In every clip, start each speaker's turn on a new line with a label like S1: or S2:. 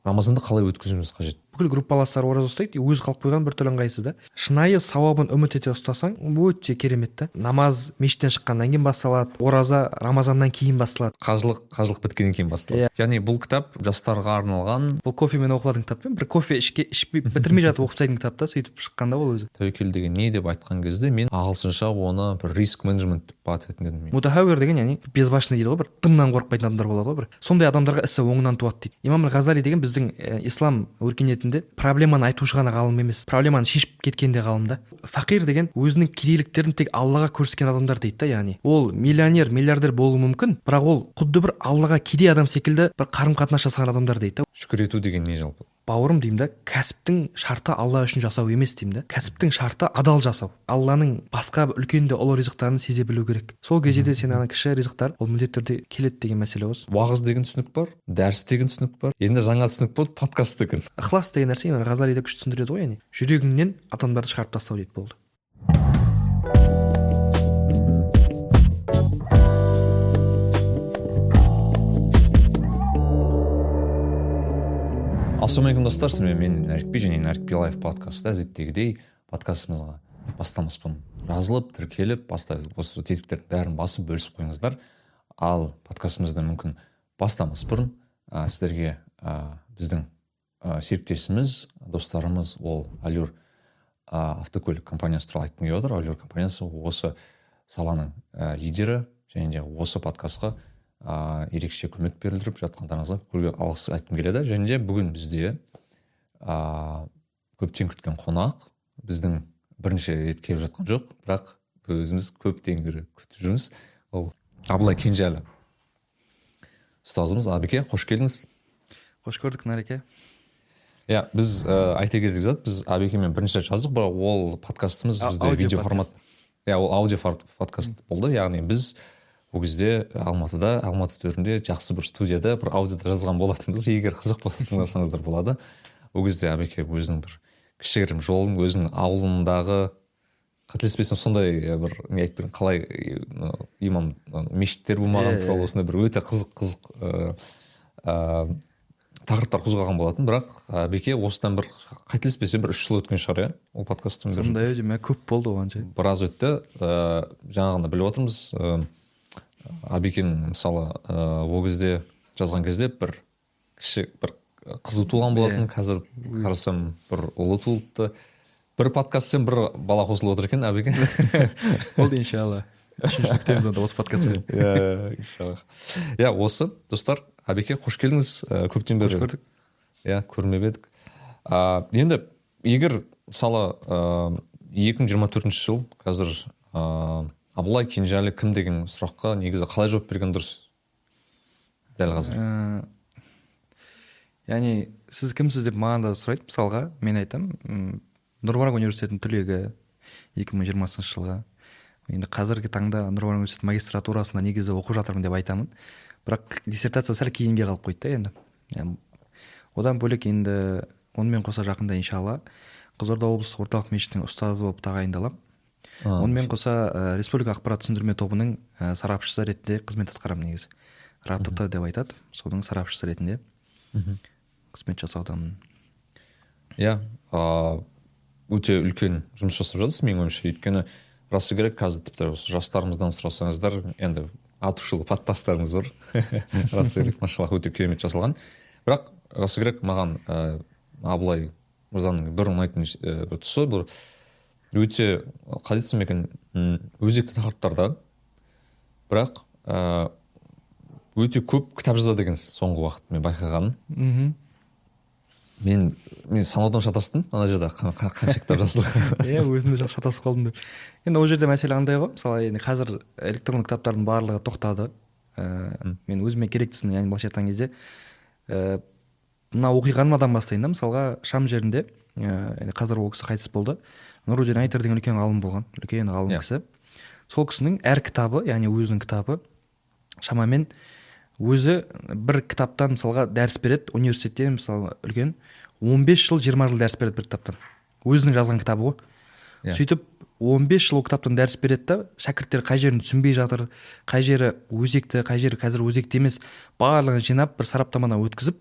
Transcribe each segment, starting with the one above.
S1: рамазанды қалай өткізуіміз қажет?
S2: Бүкіл группаластар ораза ұстайды, өзі қалып қойған бір түрлі ыңғайсыз да. Шынайы сауабын үміт ете ұстасаң, өте керемет та. Намаз мешіттен шыққаннан кейін басталады, ораза Рамазаннан кейін басталады.
S1: Қажылық біткеннен кейін басталады. Яғни бұл кітап жастарға арналған.
S2: Бұл кофемен оқылатын кітап пен бір кофе ішпей бітірмей жатып оқып тастайтын кітап та, сөйтіп шыққанда ол өзі.
S1: Тәуекел деген не деп айтқан кезде мен ағылшынша оны бір риск менеджмент деп атайтын едім.
S2: Мутахауир деген, яғни безбашный дейді ғой, бір дымнан қорықпайтын адамдар болады ғой, бір. Сондай адамдарға ісі оңынан туады дейді. Имам Ғазали деген біздің ислам өркениетінде проблеманы айтушы ғана ғалым емес, проблеманы шешіп кеткен де ғалым да. Фақир деген өзінің кедейліктерін тек Аллаға көрсеткен адамдар дейді да, яғни ол миллионер, миллиардер болуы мүмкін, бірақ ол құдды бір Аллаға кедей адам секілді бір қарым-қатынас жасаған адамдар дейді да.
S1: Шүкір ету деген не жалпы?
S2: Бауырым деймін да, кәсіптің шарты Алла үшін жасау емес деймін да. Кәсіптің шарты адал жасау. Алланың басқа үлкен де ұлы ризықтарын сезе білу керек. Сол кезде де сен ана кіші ризықтар ол міндетті түрде келеді деген мәселе осы.
S1: Уағыз деген түсінік бар, дәріс деген түсінік бар. Енді жаңа түсінік болды, подкаст деген.
S2: Ықылас деген нәрсе Ғазали да күшті түсіндіреді ғой, яғни жүрегіңнен адамдарды шығарып тастау дейді болды.
S1: Ассалаумағалейкум достар, мен Нәрікби және Нәрікби лайф подкасты әдеттегідей подкастымызға бастамаспын. Жазылып, тіркеліп, осы тетіктердің бәрін басып бөлісіп қойыңыздар. Ал подкастымызды мүмкін бастамас бұрын сіздерге біздің серіктесіміз, достарымыз ол Allure автокөлік компаниясы туралы айтқым келіп отыр. Allure компаниясы осы саланың лидері және де осы подкастқа ерекше көмек берілдіріп жатқандарыңызға көпке алғыс айтқым келеді. Және де бүгін бізде көптен күткен қонақ, біздің бірінші рет келіп жатқан жоқ, бірақ өзіміз көптен бері күтіп жүрміз. Ол Абылай Кенжалы ұстазымыз. Абеке, қош келдіңіз.
S2: Қош көрдік, Нәреке.
S1: Біз айта кетейік зат, біз Абекемен бірінші рет жаздық, бірақ ол подкастымыз бізде видео формат. Ол аудио подкаст болды. Яғни біз ол кезде Алматы төрінде жақсы бір студияда бір аудиода жазған болатынбыз. Егер қызық болса тыңдасаңыздар болады. Ол кезде Абеке өзінің бір кішігірім жолын, өзінің ауылындағы, қателеспесем сондай бір не айтып берген, қалай имам мешіттер болмаған туралы осындай бір өте қызық тақырыптар қозғаған болатын. Бірақ Абеке осыдан бір қателеспесем бір 3 жыл өткен шығар, ол подкасттың.
S2: Сондай көп болды оған жай.
S1: Біраз өтті. Жаңағында біліп отырмыз. Абекенің мысалы ол кезде жазған кезде бір қызы туған болатын. Қазір қарасам бір ұлы туылыпты. Бір подкасттен бір бала қосылып отыр екен Абеке.
S2: Болды, иншалла. Үшінші күтеміз онда осы подкастпен.
S1: Иншалла. Осы достар, Абеке, қош келдіңіз. Көптен бері көрмеп едік. Енді егер мысалы 2024 жыл қазір Абылай Кенжалы кім деген сұраққа негізі қалай жауап берген дұрыс дәл қазір?
S2: Яғни сіз кімсіз деп маған да сұрайды. Мысалға мен айтам, Нұр-Марак университетінің түлегі 2020 жылға. Енді қазіргі таңда Нұр-Марак университет магистратурасында негізі оқып жатырмын деп айтамын. Бірақ диссертация сәл кейінге қалып қойды да енді. Одан бөлек енді онымен қоса жақында иншалла Қызылорда облыстық орталық мешіттің ұстазы болып тағайындаламын. Онымен қоса республика ақпарат түсіндірме тобының сарапшысы ретінде қызмет атқарамын негізі. РАТТ деп айтады, соның сарапшысы ретінде қызмет жасаудамын.
S1: Өте үлкен жұмыс жасап жатырсыз менің ойымша. Өйткені расы керек қазір тіпті осы жастарымыздан сұрасаңыздар, енді атышулы подкасттарыңыз бар. Расы керек, машаллах, өте керемет жасалған. Бірақ расы керек маған Абылай мырзаның бір ұнайтын тұсы бір өте қалай айтсам екен, өзекті тақырыптарда, бірақ өте көп кітап жазады екенсіз соңғы уақыт мен байқағаным. Мен санаудан шатастым, ана жерде қанша кітап жазылды.
S2: Өзімде шатасып қалдым деп. Енді ол жерде мәселе қандай ғой? Мысалы, қазір электронды кітаптардың барлығы тоқтады. Мен өзіме керектісін, яғни былайша айтқан кезде мына оқиғаныма бастайын да. Мысалға Шам жерінде қазір ол кісі қайтыс болды. Нұрудин Айтар деген үлкен ғалым болған, үлкен ғалым кісі. Сол кісінің әр кітабы, яғни өзінің кітабы, шамамен өзі бір кітаптан мысалға дәріс береді, университетте мысалы үлкен 15 жыл 20 жыл дәріс береді бір кітаптан. Өзінің жазған кітабы ғой. Сөйтіп 15 жыл ол кітаптан дәріс береді да, шәкірттер қай жерін түсінбей жатыр, қай жері өзекті, қай жері қазір өзекті емес, барлығын жинап бір сараптамадан өткізіп,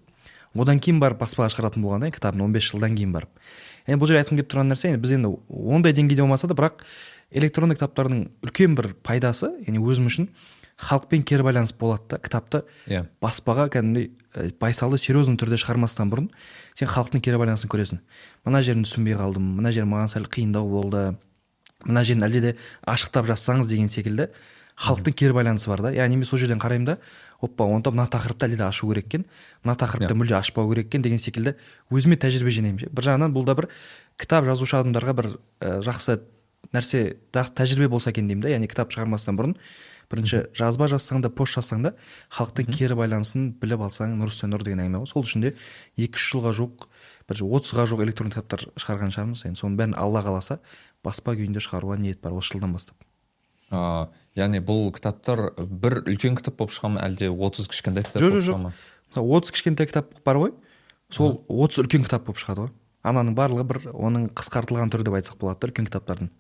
S2: одан кейін барып баспаға шығаратын болған да кітабын 15 жылдан кейін барып. Енді бұл жерде айтқым келіп тұрған нәрсе, біз енді ондай деңгейде болмаса да, бірақ электронды кітаптардың үлкен бір пайдасы, яғни өзім үшін халықпен кері байланыс болады да. Кітапты баспаға кәдімгідей байсалды серьезный түрде шығармастан бұрын сен халықтың кері байланысын көресің. Мына жерін түсінбей қалдым, мына жер маған сәл қиындау болды, мына жерін әлде де ашықтап жазсаңыз деген секілді халықтың кері байланысы бар да. Яғни мен сол жерден қараймын да, оппа, онда мына тақырыпты әлде де ашу керек екен, мына тақырыпты мүлде ашпау керек екен деген секілді өзіме тәжірибе жинаймын. Бір жағынан бұл да бір кітап жазушы адамдарға бір жақсы нәрсе, жақсы тәжірибе болса екен деймін да. Яғни кітап шығармастан бұрын бірінші жазба жазсаң да, пост жазсаң да халықтың кері байланысын біліп алсаң нұр үстіне нұр деген әңгіме ғой. Сол үшін де 2-3 жылға жуық, бір 30-ға жуық электронды кітаптар шығарған шығармыз. Енді соның бәрін Алла қаласа баспа күйінде шығаруға ниет бар осы жылдан бастап.
S1: Яғни бұл кітаптар бір үлкен кітап болып шыға ма, әлде 30 кішкентай кітап болып шыға ма?
S2: 30 кішкентай кітап бар ғой, сол 30 үлкен кітап болып шығады ғой. Ананың барлығы бір оның қысқартылған түрі деп айтсақ болады, үлкен кітаптардың.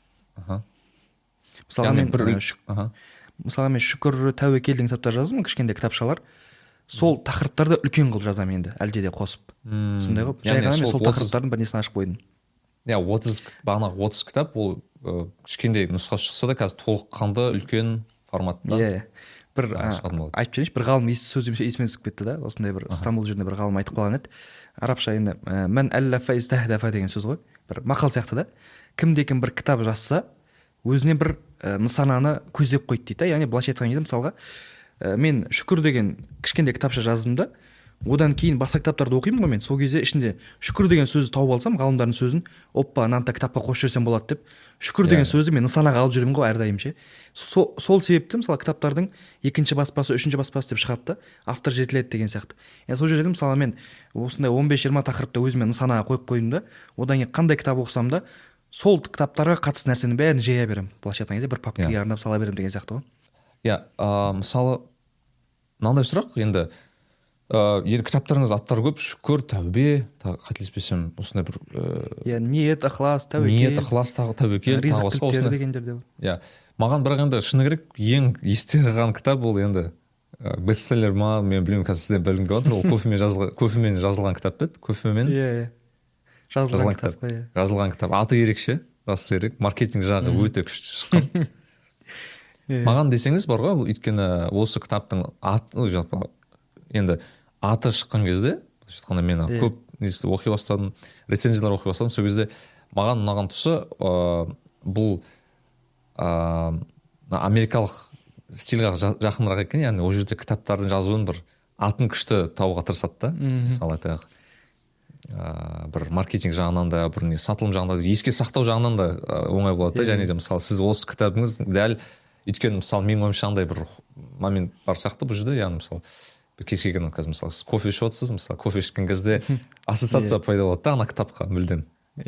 S2: Мысалға мен Шүкір, Тәуекел деген кітаптар жаздым, кішкентай кітапшалар. Сол тақырыптарды үлкен қылып жазамын енді, әлде де қосып. Сондай ғой. Жай ғана мен сол тақырыптардың бірнесін ашып қойдым.
S1: 30 кітап, ол кішкентай нұсқасы шықса да қазір толыққанды үлкен форматта.
S2: Бір айтып жіберейінші, бір ғалым сөзі есіме түсіп кетті да, осындай бір Стамбул жерінде бір ғалым айтып қалған еді. Арабша енді мән әллафа истахдафа деген сөз ғой. Бір мақал сияқты да. Кімде-кім бір кітап жазса, өзіне бір нысананы көздеп қойды дейді. Яғни былайша айтқан кезде мысалға мен Шүкір деген кішкентай кітапша жаздым да, одан кейін басқа кітаптарды оқимын ғой мен. Сол кезде ішінде Шүкір деген сөзді тауып алсам, ғалымдардың сөзін, оппа, мынаны кітапқа қосып жіберсем болады деп, Шүкір деген сөзді мен нысанаға алып жүремін ғой әрдайым ше. Сол себепті мысалы кітаптардың 2-ші баспасы, 3-ші баспасы деп шығады да, автор жетіледі деген сияқты. Сол жерде мысалы мен осындай 15-20 тақырыпты өзіме нысанаға қойып қойдым да, одан кейін қандай кітап оқысам да, сол кітаптарға қатысты нәрсенің бәрін жия беремін. Былайша айтқан кезде бір папкаға арнап сала беремін деген сияқты ғой.
S1: Мысалы мынандай сұрақ енді, енді кітаптарыңыз аттары көп, Шүкір, Тәубе, қателеспесем осындай бір
S2: ниет, ықылас, Тәуекел,
S1: Тәуекел,
S2: ризық кілттері дегендер де.
S1: Маған бірақ енді шыны керек ең есте қалған кітап ол енді бестселлер ма, мен білмеймін, қазір сізден білгім келіп отыр, ол кофемен жазылған кітап еді, кофемен жазылған кітап. Жазылған кітап. Аты ерекше, расы керек. Маркетинг жағы өте күшті шыққан. Маған десеңіз бар ғой, өйткені осы кітаптың аты, жалпы енді аты шыққан кезде, айтқанда мен көп оқи бастадым, рецензиялар оқи бастадым. Сол кезде маған ұнаған тұсы бұл америкалық стильға жақынырақ екен, яғни ол жерде кітаптардың жазуын бір атын күшті табуға тырысады да. Мысалы айтайық, бір маркетинг жағынан да, бір сатылым жағынан да, еске сақтау жағынан да оңай болады да. Және де мысалы сіз осы кітабыңыз дәл, өйткені мысалы менің ойымша андай бір момент бар сияқты бұл жерде, яғни мысалы кез келген қазір мысалы сіз кофе ішіп отырсыз, мысалы кофе ішкен кезде ассоциация пайда болады да ана кітапқа мүлдем.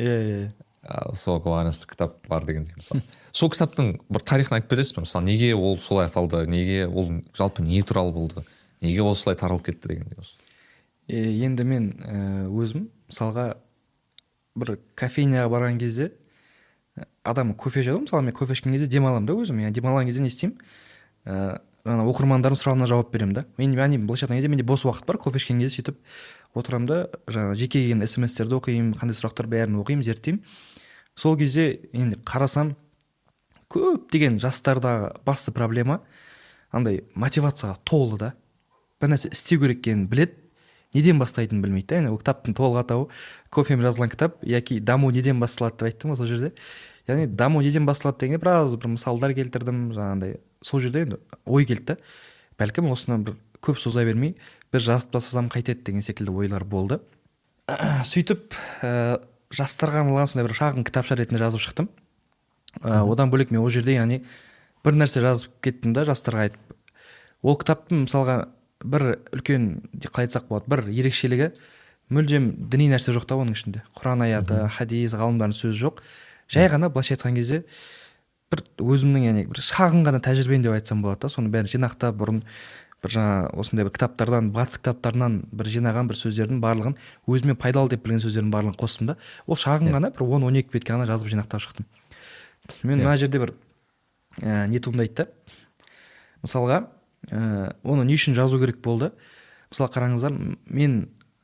S1: Соған байланысты кітап бар дегендей мысалы. Сол кітаптың бір тарихын айтып бересіз бе? Мысалы неге ол солай аталды, неге ол жалпы не туралы болды, неге ол солай таралып кетті дегендей осы.
S2: Енді мен өзім мысалға бір кофейняға барған кезде адам кофе ішеді, мысалы мен кофе ішкен кезде демаламын да өзім. Яғни демалған кезде не істеймін? Жаңа оқырмандардың сұрағына жауап беремін да. Яғни былайша айтқан кезде менде бос уақыт бар, кофе ішкен кезде сөйтіп отырамын да, жаңа жеке келген смс-терді оқимын, қандай сұрақтар бәрін оқимын, зерттеймін. Сол кезде енді қарасам, көптеген жастардағы басты проблема андай мотивацияға толы да. Бір нәрсе істеу керек екенін біледі, неден бастайтынын білмейді да. Ол кітаптың толық атауы кофемен жазылған кітап, яки даму неден басталады деп айттым ғой сол жерде. Яғни даму неден басталады дегенде біраз бір мысалдар келтірдім, жаңағындай. Сол жерде енді ой келді да. Бәлкім осыны бір көп соза бермей, бір жазып тастасам қайтеді деген секілді ойлар болды. Сөйтіп жастарға арналған сондай бір шағын кітапша ретінде жазып шықтым. Одан бөлек мен ол жерде яғни бір нәрсе жазып кеттім да жастарға айтып. Ол кітаптың мысалға бір үлкен, қалай айтсақ болады, бір ерекшелігі мүлдем діни нәрсе жоқ та оның ішінде. Құран аяты, хадис, ғалымдардың сөзі жоқ. Жай ғана былайша айтқан кезде бір өзімнің яғни бір шағын ғана тәжірибем деп айтсам болады да. Соны бәрін жинақтап бұрын бір жаңа осындай бір кітаптардан, батыс кітаптарынан бір жинаған бір сөздердің барлығын, өзіме пайдалы деп білген сөздердің барлығын қостым да. Ол шағын ғана бір 10-12 бетке ғана жазып жинақтап шықтым. Мен мына жерде бір не туындайды да. Мысалға оны не үшін жазу керек болды? Мысалы қараңыздар, мен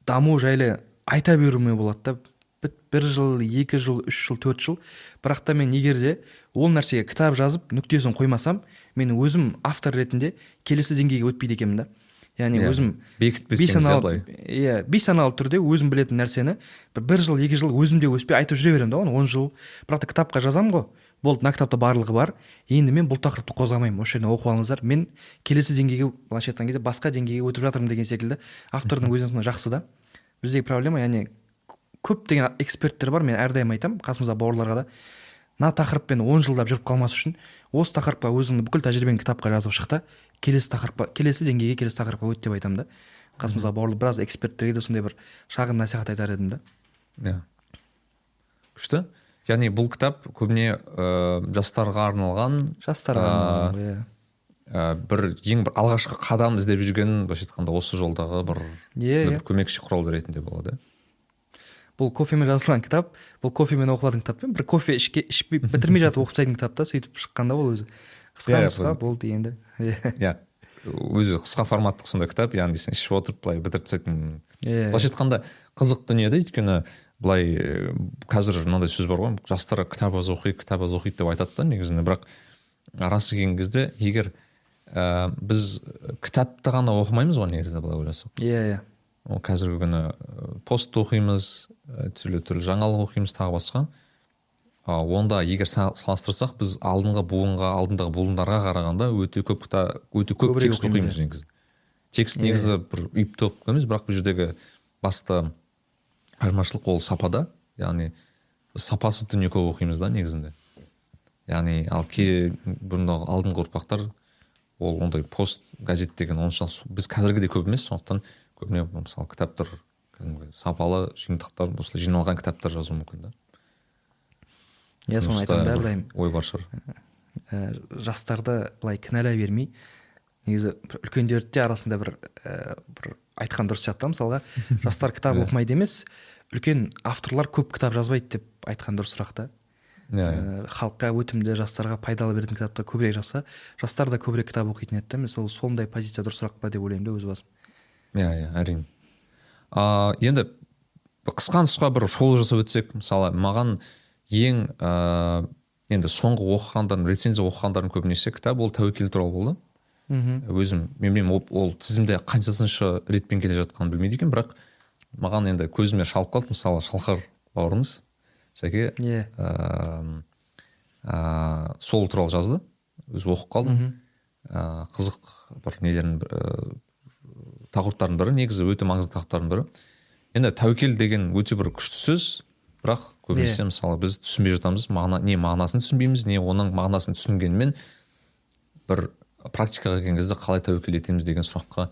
S2: даму жайлы айта беруіме болады да. Бір жыл, 2 жыл, 3 жыл, 4 жыл. Бірақ та мен егер де ол нәрсеге кітап жазып нүктесін қоймасам, мен өзім автор ретінде келесі деңгейге өтпейді екенмін да. Яғни өзім бейсаналы түрде өзім білетін нәрсені бір жыл, 2 жыл өзімде өспей айтып жүре беремін да, оны 10 жыл. Бірақ та кітапқа жазамын ғой. Болды, мына кітапта барлығы бар. Енді мен бұл тақырыпты қозғамаймын. Осы жерден оқып алыңыздар. Мен келесі деңгейге, былайша айтқан кезде басқа деңгейге өтіп жатырмын деген секілді. Автордың өзіне жақсы да. Біздегі проблема, яғни көптеген эксперттер бар, мен әрдайым айтамын қасымызда бауырларға да. Мына тақырыппен 10 жылдап жүріп қалмас үшін осы тақырыпқа өзіңнің бүкіл тәжірибеңді кітапқа жазып шық та, келесі тақырыпқа, келесі деңгейге, келесі тақырыпқа өт деп айтамын да. Қасымызда бауырлар біраз эксперттерге де сондай бір шағын насихат айтар едім да.
S1: Иә. Күшті. Яғни бұл кітап көбіне жастарға арналған,
S2: иә.
S1: Бір алғашқы қадам іздеп жүрген, былайша айтқанда осы жолдағы бір көмекші құрал ретінде болады.
S2: Бұл кофемен жазылған кітап, бұл кофемен оқылатын кітап. Бір кофе ішпей бітірмей жатып оқып тастайтын кітап та, сөйтіп шыққанда ол өзі. Қысқа нұсқа болды енді.
S1: Иә. Өзі қысқа форматтық сондай кітап, яғни сен ішіп отырып былай бітіріп тастайтын. Былайша айтқанда қызық дүние да, өйткені былай қазір мынандай сөз бар ғой, жастар кітап аз оқиды деп айтады да негізінде, бірақ расы келген кезде егер біз кітапты ғана оқымаймыз ғой негізінде былай ойласақ.
S2: Иә.
S1: Ол қазіргі күні пост оқимыз, түрлі жаңалық оқимыз, тағы басқа. Онда егер салыстырсақ, біз алдыңғы буындарға қарағанда өте көп текст оқимыз негізі. Текст негізі бір үйіпті оқимыз, бірақ бұл жердегі басты айырмашылық ол сапада, яғни сапасыз дүние көп оқимыз да негізінде. Яғни бұрындағы алдыңғы ұрпақтар ол ондай пост газет деген онша біз қазіргідей көп емес, сондықтан көбіне мысалы кітаптар сапалы жиынтықтар, осылай жиналған кітаптар жазу мүмкін да.
S2: Иә, соны айтамын әрдайым.
S1: Ой бар шығар.
S2: Жастарды былай кінәлай бермей, негізі үлкендерді де арасында бір айтқан дұрыс жатты, мысалға жастар кітап оқымайды емес, үлкен авторлар көп кітап жазбайды деп айтқан дұрысырақ та. Халыққа өтімді, жастарға пайдалы беретін кітаптар көбірек жазса, жастар да көбірек кітап оқитын еді. Мен сондай позиция дұрысырақ па деп ойлаймын да өз басым.
S1: Иә, әрине. Енді қысқа нұсқа бір шолу жасап өтсек, мысалы маған ең енді соңғы рецензия оқығандардың көбінесе кітап ол тәуекел туралы болды. Өзім мен білмеймін, ол тізімде қаншасыншы ретпен келе жатқанын білмейді екен, бірақ маған енді көзіме шалып қалды. Мысалы Шалқар бауырымыз Шәке сол туралы жазды, өзі оқып қалдым. Қызық бір нелерін, тақырыптардың бірі, негізі өте маңызды тақырыптардың бірі. Енді тәуекел деген өте бір күшті сөз, бірақ көбінесе мысалы біз түсінбей жатамыз, не мағынасын түсінбейміз, не оның мағынасын түсінгенмен бір практикаға келген кезде қалай тәуекел етеміз деген сұраққа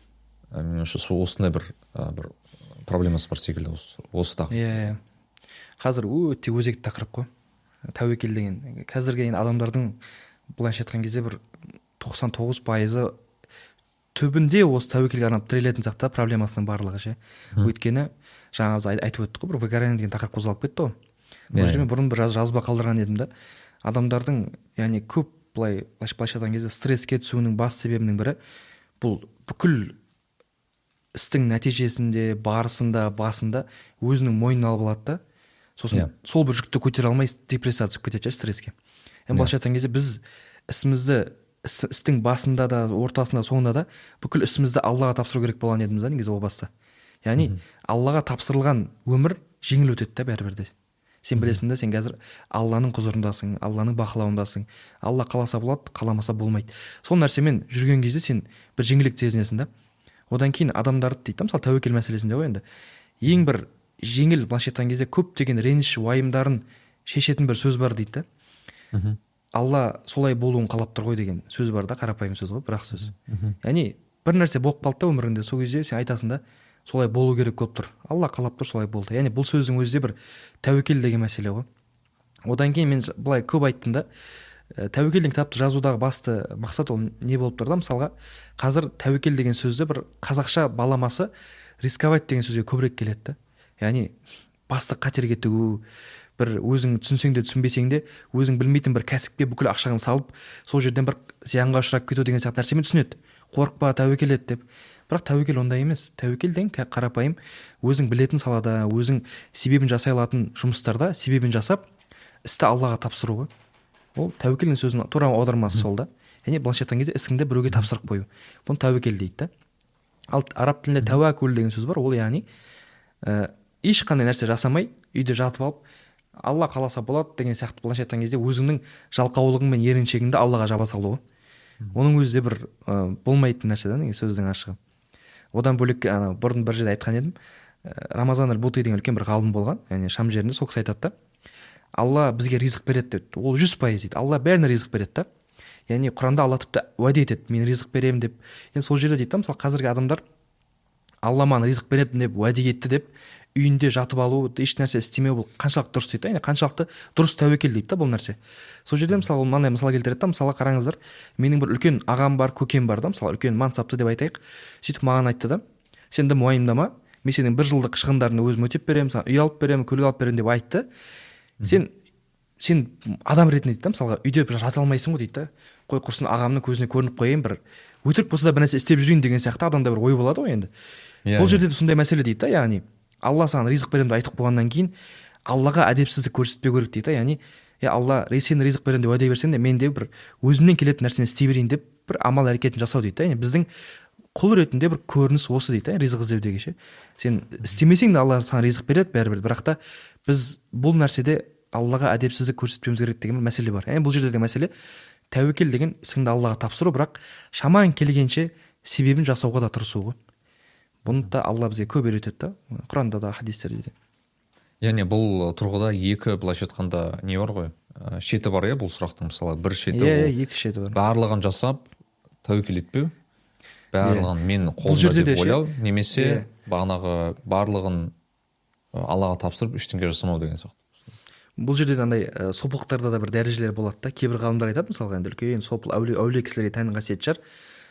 S1: осындай бір проблемасы бар секілді осы тақырып.
S2: Қазір өте өзекті тақырып қой. Тәуекел деген. Қазіргі адамдардың былайша айтқан кезде бір 99% түбінде осы тәуекелге арнап тірелетін сияқты проблемасының барлығы ше. Өйткені жаңа біз айтып өттік қой, бір выгорание деген тақырып қозғалып кетті ғой. Бұл жерде мен бұрын бір жазба қалдырған едім да. Адамдардың, яғни көп былайша айтқан кезде стресске түсуінің басты себебінің бірі бұл бүкіл істің нәтижесінде, барысында, басында өзінің мойнына алып алады да. Сосын сол бір жүкті көтере алмай депрессияға түсіп кетеді стресске. Былайша айтқан кезде біз істің басында да, ортасында, соңында да бүкіл ісімізді Аллаға тапсыру керек болған едіміз да негізі о баста. Яғни Аллаға тапсырылған өмір жеңіл өтеді да бәрібір де. Сен білесің да, сен қазір Алланың құзырындасың, Алланың бақылауындасың. Алла қаласа болады, қаламаса болмайды. Сол нәрсемен жүрген кезде сен бір жеңілдік сезінесің да. Одан кейін адамдарды дейді, мысалы тәуекел мәселесінде ғой енді. Ең бір жеңіл былайша айтқан кезде көптеген реніш уайымдарын шешетін бір сөз бар дейді да. Алла солай болуын қалап тұр ғой деген сөз бар да, қарапайым сөз ғой, бірақ сөз. Яғни бір нәрсе болып қалды да өміріңде, сол кезде сен айтасың да, солай болу керек болып тұр. Алла қалап тұр, солай болды. Яғни бұл сөздің өзі де бір тәуекел деген мәселе ғой. Одан кейін мен былай көп айттым да, тәуекел деген кітапты жазудағы басты мақсат ол не болып тұр да, мысалға қазір тәуекел деген сөзді бір қазақша баламасы рисковать деген сөзге көбірек келеді да. Яғни басты қатерге тігу, бір өзің түсінсең де түсінбесең де өзің білмейтін бір кәсіпке бүкіл ақшаңды салып сол жерден бір зиянға ұшырап кету деген сияқты нәрсемен түсінеді. Қорықпа, тәуекел ет деп. бірақ тәуекел ондай емес. Тәуекел деген қарапайым өзің білетін салада, өзің себебін жасай алатын жұмыстарда себебін жасап істі Аллаға тапсыру ғой. Ол тәуекел деген сөздің тура аудармасы сол да. Яғни былайша айтқан кезде ісіңді біреуге тапсырып қою. Бұны тәуекел дейді да. Ал араб тілінде тәуәкүл деген сөз бар. Ол яғни ешқандай нәрсе жасамай үйде жатып алып Алла қаласа болады деген сияқты былайша айтқан кезде өзіңнің жалқаулығың мен еріншегіңді Аллаға жаба салу. Оның өзі де бір болмайтын нәрсе да, неге сөздің ашығы. Одан бөлек бұрын бір жерде айтқан едім, Рамазан аль-Бути деген үлкен бір ғалым болған, яғни Шам жерінде, сол кісі айтады да, Алла бізге ризық береді деп. Ол 100% дейді. Алла бәріне ризық береді да. Яғни Құранда Алла тіпті уәде етеді, мен ризық беремін деп. Енді сол жерде дейді да, мысалы қазіргі адамдар Алла маған ризық береді деп уәде етті деп үйінде жатып алу, еш нәрсе істемеу, бұл қаншалықты дұрыс дейді, қаншалықты дұрыс тәуекел дейді да бұл нәрсе. Сол жерде мысалы мынандай мысал келтіреді да, мысалы қараңыздар, менің бір үлкен ағам бар, көкем бар да, мысалы үлкен мансапты деп айтайық. Сөйтіп маған айтты да, сен де уайымдама, мен сенің 1 жылдық шығындарыңды өзім өтеп беремін, саған үй алып беремін, көлік алып беремін деп айтты. Сен адам ретінде дейді да, мысалға үйде жата алмайсың ғой дейді да. Қой құрсын ағамның көзіне көрініп қояйын, бір өтірік болса да бір нәрсе істеп жүрейін деген сияқты адамда бір ой болады ғой енді. Бұл жерде де сондай мәселе дейді да, яғни Алла саған ризық беремін деп айтып қойғаннан кейін Аллаға әдепсіздік көрсетпеу керек дейді. Яғни Алла сен ризық беремін деп уәде берсең де мен де бір өзімнен келетін нәрсені істей берейін деп бір амал әрекетін жасау дейді. Яғни біздің құл ретінде бір көрініс осы дейді, ризық іздеудегі ше. Сен істемесең де Алла саған ризық береді бәрібір, бірақ та біз бұл нәрседе Аллаға әдепсіздік көрсетпеуіміз керек деген мәселе бар. Яғни бұл жерде мәселе тәуекел деген ісіңді Аллаға тапсыру, бірақ шамаң келгенше себебін жасауға да тырысу ғой. Бұны да Алла бізге көп үйретеді да, Құранда да, хадистерде де.
S1: Яғни бұл тұрғыда екі былайша айтқанда не бар ғой, шеті бар бұл сұрақтың. Мысалы бір шеті
S2: екі шеті бар.
S1: Барлығын жасап тәуекел етпеу, барлығын мен қолымда деп ойлау, немесе бағанағы барлығын Аллаға тапсырып ештеңе жасамау деген сияқты.
S2: Бұл жерде андай сопылықтарда да бір дәрежелер болады да. Кейбір ғалымдар айтады, мысалға енді үлкен сопыл әулие кісілерге тән қасиет шығар.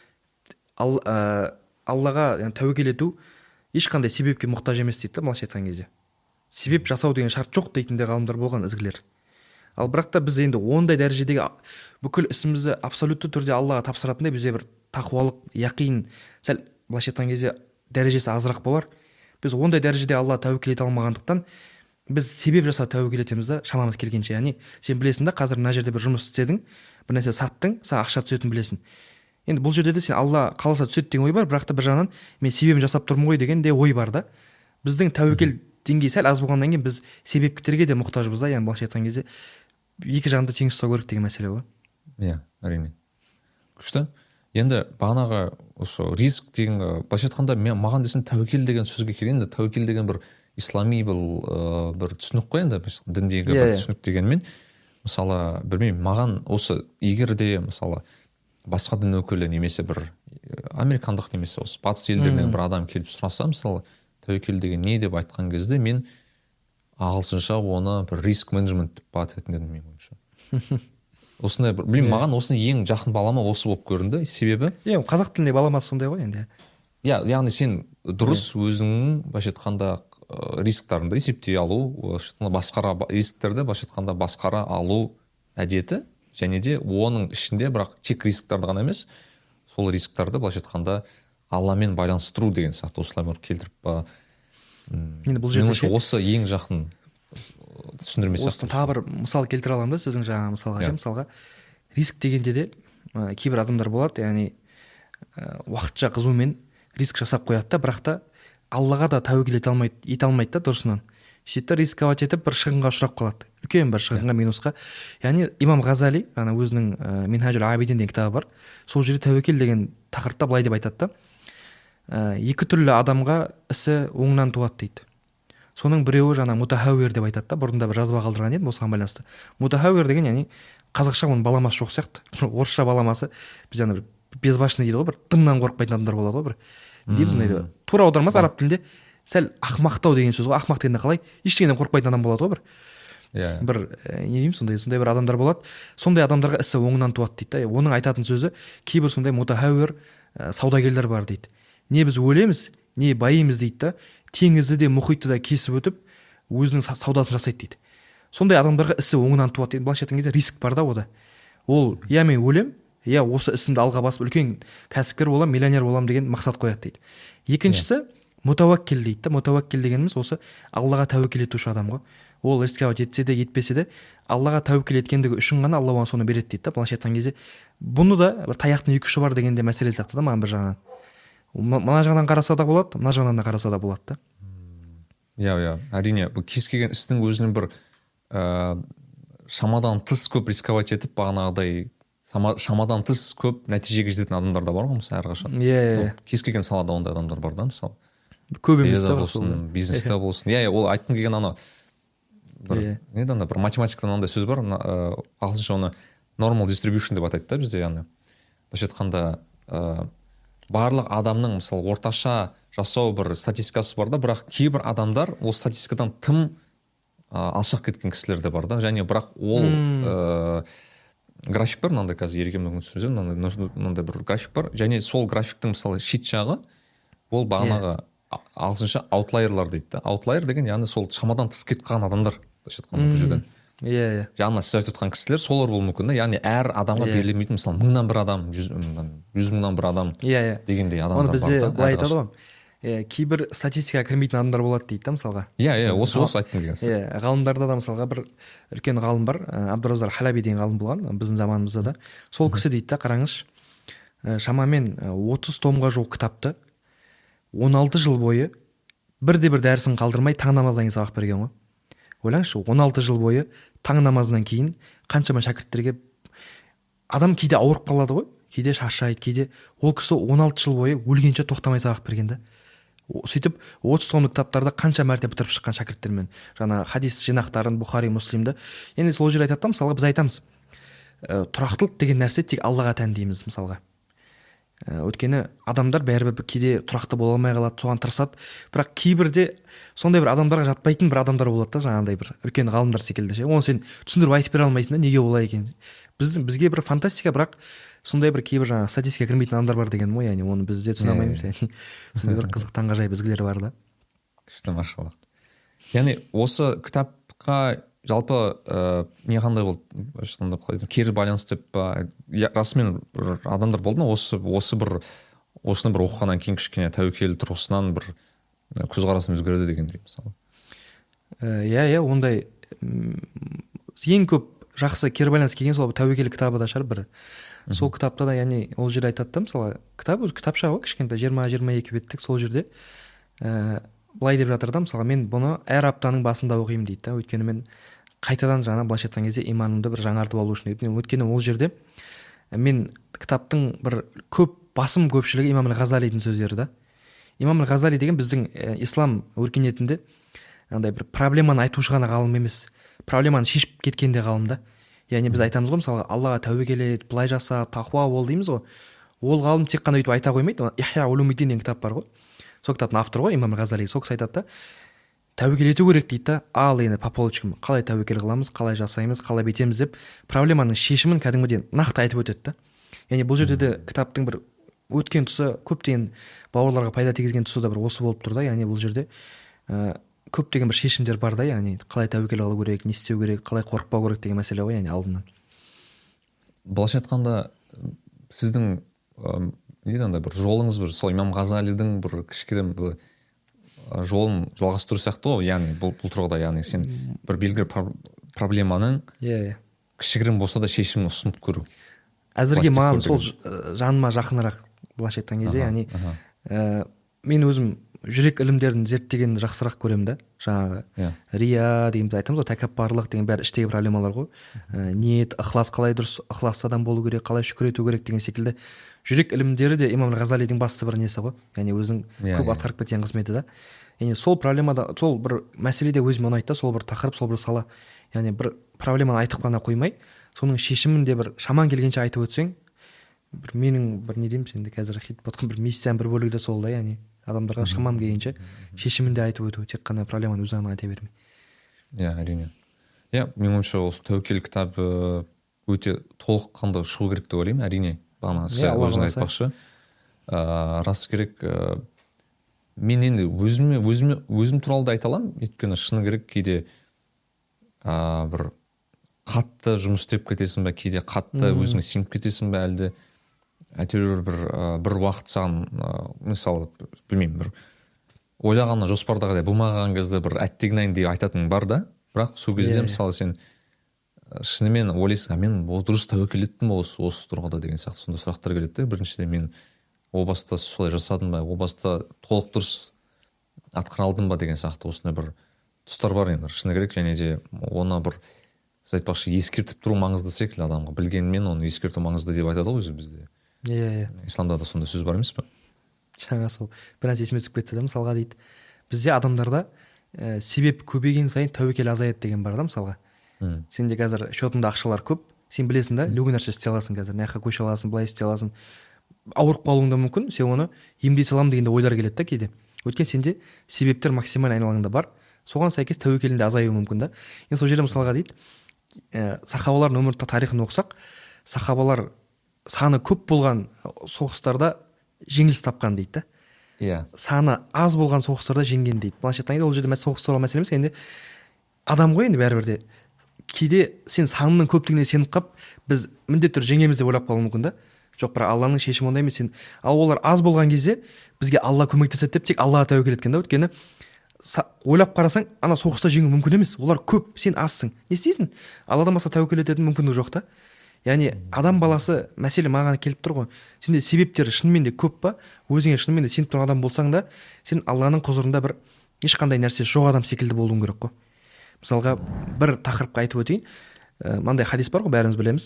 S2: Аллаға тәуекел ету ешқандай себепке мұқтаж емес дейді да, былайша айтқан кезде. Себеп жасау деген шарт жоқ дейтін де ғалымдар болған, ізгілер. Ал бірақ та біз енді ондай дәрежедегі бүкіл ісімізді абсолютті түрде Аллаға тапсыратындай бізде бір тақуалық, яқин, сәл былайша айтқан кезде дәрежесі азырақ болар. Біз ондай дәрежеде Аллаға тәуекел ете алмағандықтан біз себеп жасап тәуекел етеміз да, шамамыз келгенше. Яғни сен білесің да, қазір мына жерде бір жұмыс істедің, бір нәрсе саттың, саған ақша түсетінін білесің. Енді бұл жерде де сен Алла қаласа түседі деген ой бар, бірақ та бір жағынан мен себебін жасап тұрмын ғой деген де ой бар да. Біздің тәуекел деңгейі сәл аз болғаннан кейін біз себептерге де мұқтажбыз да, яғни былайша айтқан кезде екі жағында тең ұстау керек деген мәселе ғой.
S1: Иә, әрине. Күшті. Енді бағанағы осы риск деген былайша айтқанда маған десең тәуекел деген сөзге келгенде тәуекел деген бір ислами бір түсінік қой енді діндегі бір түсінік дегенмен, мысалы білмеймін, маған осы егер де мысалы басқа дін өкілі немесе бір американдық немесе осы батыс елдерінен бір адам келіп сұраса, мысалы тәуекел деген не деп айтқан кезде мен ағылшынша оны бір риск менеджмент деп атайтын едім менің ойымша. Осындай бір білмеймін, маған осыны ең жақын балама осы болып көрінді, себебі
S2: қазақ тілінде баламасы сондай ғой енді.
S1: Яғни сен дұрыс өзіңнің былайша айтқанда рисктарыңды есептей алу, басқара рисктерді былайша айтқанда басқара алу әдеті, және де оның ішінде бірақ тек рисктарды ғана емес, сол рисктарды былайша айтқанда Алламен байланыстыру деген сияқты осылай келтіріп
S2: енді бұл жерде
S1: осы ең жақын түсіндірме сияқты.
S2: Тағы бір мысал келтіре аламын да сіздің жаңа мысалға. Риск дегенде де кейбір адамдар болады, яғни уақытша қызумен риск жасап қояды да, бірақ та Аллаға да тәуекел ете алмайды да дұрысынан. Сөйтіп рисковать етіп бір шығынға ұшырап қалады. Үлкен бір шығынға, минусқа. Яғни имам Ғазали өзінің Минхажул Абидин деген кітабы бар. Сол жерде тәуекел деген тақырыпта былай деп айтады да, екі түрлі адамға ісі оңынан туады дейді. Соның біреуі мутахауир деп айтады да, бұрында бір жазба қалдырған едім осыған байланысты. Мутахауир деген яғни қазақша оның баламасы жоқ сияқты. Орысша баламасы біз бір безбашный дейді ғой, бір дымнан қорықпайтын адамдар болады ғой, бір не дейміз ондайды. Тура аудармасы араб тілінде сәл ақымақтау деген сөз ғой. Ақымақ дегенде қалай? Ештеңеден қорықпайтын адам болады ғой, бір не дейміз, сондай бір адамдар болады. Сондай адамдарға ісі оңынан туады дейді да. Оның айтатын сөзі, кейбір сондай мутахауир саудагерлер бар дейді. Не біз өлеміз, не байимыз дейді да. Теңізді де мұхитты да кесіп өтіп өзінің саудасын жасайды дейді. Сондай адамдарға ісі оңынан туады дейді. Былайша айтқан кезде риск бар да ода. Ол я мен өлем, иә осы ісімді алға басып үлкен кәсіпкер боламын, миллионер боламын деген мақсат қояды дейді. Екіншісі мутаваккил дейді да. Мутаваккил дегеніміз осы аллаға тәуекел етуші адам ғой. Ол рисковать етсе де етпесе де аллаға тәуекел еткендігі үшін ғана алла оған соны береді дейді да. Былайша айтқан кезде бұны да бір таяқтың екі ұшы бар дегенде мәселе сияқты да маған бір жағынан. Мына жағынан қараса да болады, мына жағынан да қараса да болады да.
S1: Иә, әрине бұл кез келген істің өзінің бір шамадан тыс көп рисковать етіп бағанағыдай шамадан тыс көп нәтижеге жететін адамдар да бар ғой мысалы әрқашан.
S2: Иә.
S1: Кез келген салада ондай адамдар бар да мысалы.
S2: Көп емес та
S1: болсын, бизнесте болсын. Иә, ол айтқым келген ана бір неден бір математикадан мынандай сөз бар, ағылшынша оны normal distribution деп атайды да бізде, яғни былайша айтқанда барлық адамның мысалы орташа жасау бір статистикасы бар да, бірақ кейбір адамдар ол статистикадан тым алшақ кеткен кісілер де бар да, және бірақ ол график бар, мынандай қазір ерге мүмкін сөзім, мынандай бір график бар, және сол графиктің мысалы шет жағы ол бағанағы ағылшынша аутлайерлар дейді да. Аутлайер деген яғни сол шамадан тыс кетіп қалған адамдар былайша айтқанда бұл жерден.
S2: Иә.
S1: Яғни сіз айтып отқан кісілер солар болуы мүмкін да, яғни әр адамға берілмейтін мысалы 1000-нан 1 адам, 100 мыңнан 1 адам дегендей адамдар бар да.
S2: Оны бізде былай айтады ғой, кейбір статистикаға кірмейтін адамдар болады дейді да мысалға.
S1: Иә, осы айтқым келген.
S2: Иә, ғалымдарда да мысалға бір үлкен ғалым бар, Абдураззар Халаби деген ғалым болған біздің заманымызда да. Сол кісі дейді да, қараңызшы, шамамен 30 томға жуық кітапты 16 жыл бойы бірде-бір дәрісін қалдырмай таң намаздан кейін сабақ берген ғой. Ойлаңызшы, 16 жыл бойы таң намазынан кейін қаншама шәкірттерге адам кейде ауырып қалады ғой, кейде шаршайды, кейде ол кісі 16 жыл бойы өлгенше тоқтамай сабақ берген да. Сөйтіп 30 томдық кітаптарды қанша мәрте бітіріп шыққан шәкірттермен, жаңа хадис жинақтарын, Бухари, Муслимді. Енді сол жерде айтады да, мысалға біз айтамыз, тұрақтылық деген нәрсе тек Аллаға тән дейміз мысалға. Өйткені адамдар бәрібір кейде тұрақты бола алмай қалады, соған тырысады, бірақ кейбірде сондай бір адамдарға жатпайтын бір адамдар болады да, жаңағындай бір үлкен ғалымдар секілді ше. Оны сен түсіндіріп айтып бере алмайсың да, неге олай екен. Бізге бір фантастика, бірақ сондай бір кейбір жаңа статистикаға кірмейтін адамдар бар деген ғой, яғни оны біз де түсіне алмаймыз, яғни сондай бір қызық таңғажайып ізгілер бар да.
S1: Күшті, машаллах. Яғни осы кітапқа жалпы не қандай болды, шынында қалай кері байланыс деп расымен адамдар болды ма осы бір осыны бір оқығаннан кейін кішкене тәуекел тұрғысынан бір көзқарасым өзгерді дегендей мысалы?
S2: Иә, ондай ең көп жақсы кері байланыс келген сол тәуекел кітабы да шығар бірі. Сол кітапта да, яғни ол жерде айтады да, мысалы кітап өзі кітапша ғой, кішкентай 20-22 беттік, сол жерде былай деп жатыр да, мысалы мен бұны әр аптаның басында оқимын дейді да, өйткені мен қайтадан жаңа былайша айтқан кезде иманымды бір жаңартып алу үшін. Өйткені ол жерде мен кітаптың бір басым көпшілігі Имам Ғазалидің сөздері да. Имам Ғазали деген біздің ислам өркениетінде андай бір проблеманы айтушы ғана ғалым емес, проблеманы шешіп кеткен де ғалым да. Яғни біз айтамыз ғой, мысалы Аллаға тәуекел ет, былай жаса, тақуа бол дейміз ғой. Ол ғалым тек қана өйтіп айта қоймайды. Ихя улумиддин деген кітап бар ғой. Сол кітаптың авторы ғой Имам Ғазали. Сол кісі айтады да, тәуекел ету керек дейді да. Ал енді по полочкам қалай тәуекел қыламыз, қалай жасаймыз, қалай бетеміз деп проблеманың шешімін кәдімгіден нақты айтып өтеді да. Яғни бұл жерде де кітаптың бір өткен тұсы, көптеген бауырларға пайда тигізген тұсы да бір осы болып тұр да. Яғни бұл жерде көптеген бір шешімдер бар да, яғни қалай тәуекел алу керек, не істеу керек, қалай қорықпау керек деген мәселе ғой, яғни алдынан.
S1: Былайша айтқанда сіздің бір жолыңыз бір сол Имам Ғазалидің бір кішігірім жолын жалғастыру сияқты ғой, яғни бұл тұрғыда, яғни сен бір белгілі проблеманың кішігірім болса да шешімін ұсынып көру.
S2: Әзірге маған сол жаныма жақынырақ, былайша айтқан кезде, яғни мен өзім жүрек ілімдерін зерттегенді жақсырақ көремін да. Жаңағы рия дейміз, айтамыз ғой, тәкаппарлық деген бәрі іштегі проблемалар ғой. Ниет, ықылас қалай дұрыс, ықыласты адам болу керек, қалай шүкір ету керек деген секілді жүрек ілімдері де Имам Ғазалидің басты бір несі ғой. Яғни өзінің көп атқарып кеткен қызметі да. Яғни сол проблемада, сол бір мәселеде өзіме ұнайды да, сол бір тақырып, сол бір сала. Яғни бір проблеманы айтып қана қоймай, соның шешімін де бір шаман келгенше айтып өтсең, бір менің бір не деймін, енді қазір хит ботқан бір миссияның бір бөлігі де сол да, яғни адамдарға шамам келгенше шешімін де айтып өту, тек қана проблеманы өз жағынан айта бермей.
S1: Иә, әрине. Иә, менің ойымша осы тәуекел кітабы өте толыққанды шығу керек деп ойлаймын, әрине. Бағана сіз өзің айтпақшы. Рас керек. Мен енді өзім туралы да айта аламын, өйткені шыны керек кейде бір қатты жұмыс істеп кетесің бе, кейде қатты өзіңе сеніп кетесің бе, әлде әйтеуір бір уақыт саған мысалы білмеймін, бір ойлағаннан жоспардағыдай болмаған кезде бір әттегенайын деп айтатының бар да, бірақ сол кезде мысалы сен шынымен ойлайсың, мен дұрыс тәуекел еттім осы тұрғыда деген сияқты сондай сұрақтар келеді да. Біріншіден мен о баста солай жасадым ба, о баста толық дұрыс атқара алдым ба деген сияқты осындай бір тұстар бар енді шыны керек. Және де оны бір сіз айтпақшы ескертіп тұру маңызды секілді адамға, білгенмен оны ескерту маңызды деп айтады ғой өзі бізде. Исламда да сондай сөз бар емес пе?
S2: Жаңа сол бір нәрсе есіме түсіп кетті да, мысалға дейді бізде адамдарда себеп көбейген сайын тәуекел азаяды деген бар да. Мысалға сенде қазір счетыңда ақшалар көп, сен білесің да любой нәрсе істей аласың, қазір мына жаққа көше аласың, былай істей аласың, ауырып қалуың да мүмкін, сен оны емдей саламын дегенде ойлар келеді да кейде. Өйткені сенде себептер максималь айналаңда бар, соған сәйкес тәуекелің де азаюы мүмкін да. Енді сол жерде мысалға дейді сахабалардың өмір тарихын оқысақ, сахабалар саны көп болған соғыстарда жеңіліс тапқан дейді да. Саны аз болған соғыстарда жеңген дейді. Былайша айтқанда ол жерде соғыс туралы мәселе емес, енді адам ғой, енді бәрібір де кейде сен санының көптігіне сеніп қап біз міндетті түрде жеңеміз деп ойлап қалуы мүмкін да. Жоқ, бірақ Алланың шешімі ондай емес. Ал олар аз болған кезде бізге Алла көмектеседі деп тек Аллаға тәуекел еткен да. Өйткені ойлап қарасаң ана соғыста жеңу мүмкін емес, олар көп, сен азсың, не істейсің? Алладан басқа тәуекел ететін мүмкіндік жоқ та. Яғни адам баласы, мәселе маған келіп тұр ғой, сенде себептері шынымен де көп па, өзіңе шынымен де сеніп тұрған адам болсаң да, сен Алланың құзырында бір ешқандай нәрсе жоқ адам секілді болуың керек қой. Мысалға бір тақырыпқа айтып өтейін. Мынандай хадис бар ғой, бәріміз білеміз.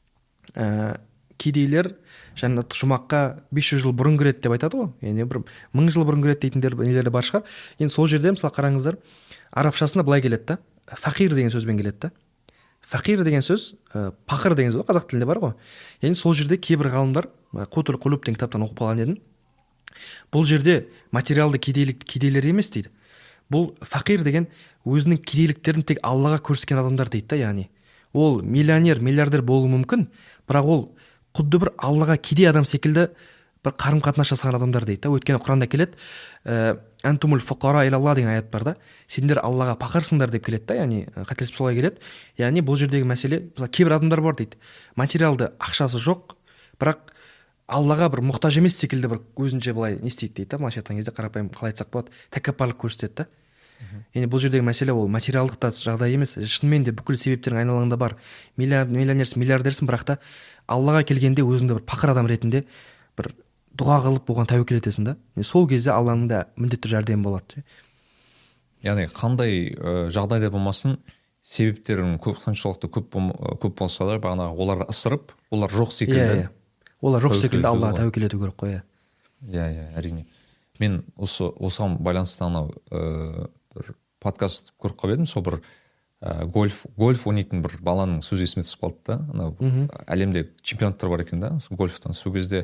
S2: Кедейлер жәннаттық жұмаққа 500 жыл бұрын кіреді деп айтады ғой. Яғни бір 1000 жыл бұрын кіреді дейтіндер нелер бар шығар. Енді сол жерде мысалы қараңыздар, арабшасында былай келеді да, фақир деген сөзбен келеді да. Фақир деген сөз, пақыр деген сөз қазақ тілінде бар ғой. Яғни сол жерде кейбір ғалымдар, Қутул Құлуб деген кітаптан оқып қалған едім, бұл жерде материалды кедейлер емес дейді. Бұл фақир деген өзінің кедейліктерін тек Аллаға көрсеткен адамдар дейді да. Яғни ол миллионер, миллиардер болуы мүмкін, бірақ ол құдды бір Аллаға кедей адам секілді бір қарым-қатынас жасаған адамдар дейді да. Өйткені Құранда келеді, антумул фуқара илалла деген аят бар да. Сендер Аллаға пақырсыңдар деп келеді да, яғни қателеспесем солай келеді. Яғни бұл жердегі мәселе, мысалы кейбір адамдар бар дейді, материалды ақшасы жоқ, бірақ Аллаға бір мұқтаж емес секілді бір өзінше былай не істейді дейді да. Былайша айтқан кезде қарапайым қалай айтсақ болады, тәкаппарлық көрсетеді да. Яғни бұл жердегі мәселе ол материалдық та жағдай емес, шынымен де бүкіл себептерің айналаңда бар. Миллионерсің, миллиардерсің, бірақ та Аллаға келгенде өзіңді бір пақыр адам ретінде бір дұға қылып оған тәуекел етесің да. Сол кезде Алланың да міндетті жәрдемі болады.
S1: Яғни қандай жағдайда болмасын, себептерің қаншалықты көп болса да, бағанағы оларды ысырып, олар жоқ секілді.
S2: Олар жоқ секілді Аллаға тәуекел ету керек қой.
S1: Әрине. Мен осыған байланысты анау бір подкаст көріп қалып едім, сол бір гольф ойнайтын бір баланың сөзі есіме түсіп қалды да. Анау әлемде чемпионаттар бар екен да, гольфтан. Сол кезде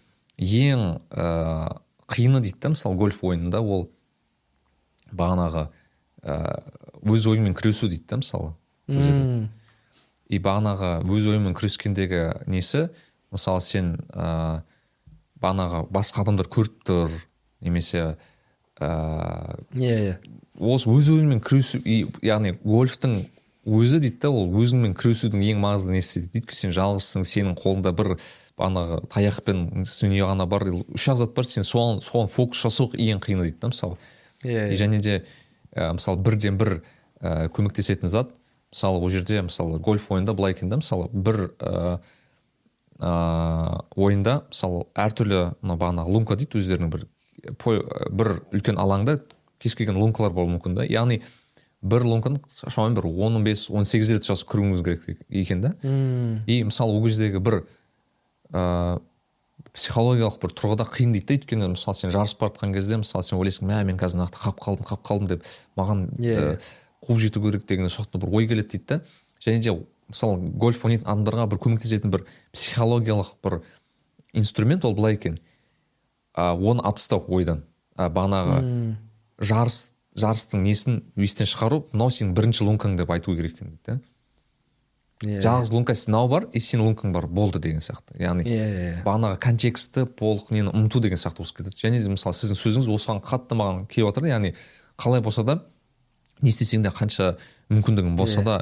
S1: ең қиыны дейді да, мысалы гольф ойынында ол бағанағы өз ойымен күресу дейді да, мысалы. И бағанағы өз ойымен күрескендегі несі, мысалы сен бағанағы басқа адамдар көріп тұр, немесе осы өз ойымен күресу, яғни гольфтың өзі дейді да, ол өзіңмен күресудің ең маңызды несі дейді. Сен жалғызсың, сенің қолында бір бағанағы таяқпен не ғана бар, 3 зат бар, сен соған фокус жасау ең қиыны дейді да, мысалы. Және де мысалы бірден бір көмектесетін зат, мысалы ол жерде мысалы гольф ойында былай екен да, мысалы бір ойында мысалы әртүрлі бағанағы лунка дейді, өздерінің бір үлкен алаңда кез келген лункалар болуы мүмкін да. Яғни бір лунканы шамамен бір 15-18 рет жасып кіруіңіз керек екен да. И мысалы ол кездегі бір психологиялық бір тұрғыда қиын дейді да. Өйткені мысалы сен жарысып бара жатқан кезде мысалы сен ойлайсың, мен қазір нақты қап қалдым деп маған қуып жету керек деген сияқты бір ой келеді дейді да. Және де мысалы гольф ойнайтын адамдарға бір көмектесетін бір психологиялық бір инструмент ол былай екен. Оны алып тастау ойдан. Бағанағы жарыстың несін естен шығару, мынау сенің бірінші лункаң деп айту керек екен дейді. Жалғыз лунка сынау бар, сенің лункаң бар, болды деген сияқты. Яғни бағанағы контексті, толық нені ұмыту деген сияқты осы кетеді. Және де мысалы сіздің сөзіңіз осыған қатты маған келіп отыр. Яғни қалай болса да, не істесең де қанша мүмкіндігің болса да,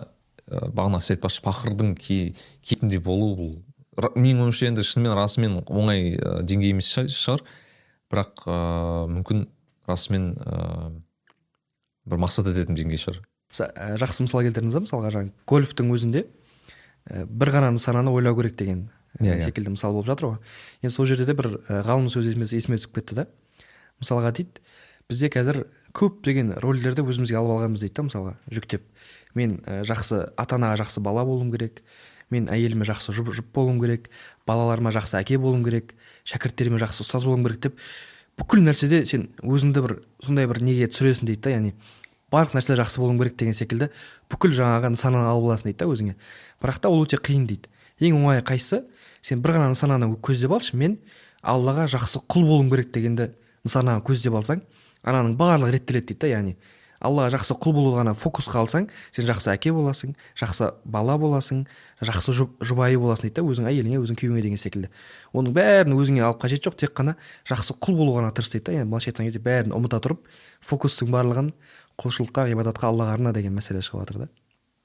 S1: бағана сіз айтпақшы пақырдың кейпінде болу, бұл менің ойымша енді шынымен расымен оңай деңгей емес шығар, бірақ мүмкін расымен бір мақсат ететін деңгей шығар.
S2: Жақсы мысал келтірдіңіз. Мысалға жаңағы гольфтің өзінде бір ғана нысананы ойлау керек деген секілді мысал болып жатыр ғой. Енді сол жерде де бір ғалым сөзі есіме түсіп кетті да. Мысалға дейді, бізде қазір көп деген рөлдерді өзімізге алып алғанбыз дейді да, мысалға жүктеп. Мен жақсы ата-анаға жақсы бала болуым керек, мен әйеліме жақсы жұп болуым керек, балаларыма жақсы әке болуым керек, шәкірттеріме жақсы ұстаз болуым керек деп, бүкіл нәрседе сен өзіңді бір сондай бір неге түсіресің дейді да, яғни барлық нәрселер жақсы болуым керек деген секілді бүкіл жаңағы нысананы алып аласың дейді да өзіңе. Бірақ та ол өте қиын дейді. Ең оңайы қайсысы? Сен бір ғана нысананы көздеп алшы, мен Аллаға жақсы құл болуым керек дегенді нысанаға көздеп алсаң, ананың барлығы реттеледі дейді да. Яғни Аллаға жақсы құл болу ғана фокусқа алсаң, сен жақсы әке боласың, жақсы бала боласың, жақсы жұбайы боласың дейді да, өзің әйеліңе, өзің күйеуіңе деген секілді. Оның бәрін өзіңе алып қажет жоқ, тек қана жақсы құл болу ғана тырыс дейді да. Яғни былайша айтқан кезде бәрін ұмыта тұрып, фокустың барлығын құлшылыққа, ғибадатқа, Аллаға арна деген мәселе шығып жатыр да.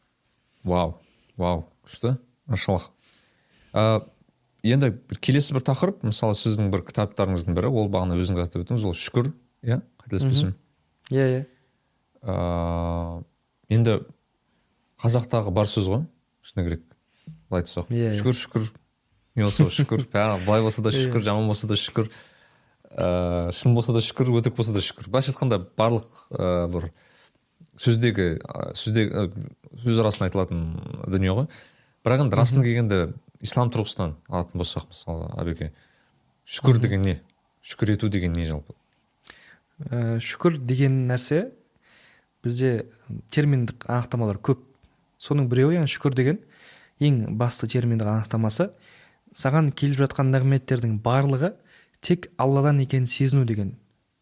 S1: Вау, күшті, машаллах. Енді келесі бір тақырып, мысалы сіздің бір кітаптарыңыздың бірі, ол бағана өзіңіз атап өттіңіз, ол шүкір, иә, қателеспесем.
S2: Иә.
S1: Енді қазақтағы бар сөз ғой, шыны керек, былай айтсақ. Шүкір, не болса шүкір, былай болса да шүкір, жаман болса да шүкір, шын болса да шүкір, өтірік болса да шүкір. Былайша айтқанда барлық бір сөз арасында айтылатын дүние ғой. Бірақ енді расына келгенде ислам тұрғысынан алатын болсақ, мысалы, Абеке, шүкір деген не? Шүкір ету деген не жалпы?
S2: Шүкір деген нәрсе бізде терминдік анықтамалар көп. Соның біреуі, яғни шүкір деген ең басты терминдік анықтамасы саған келіп жатқан нығметтердің барлығы тек Алладан екенін сезіну деген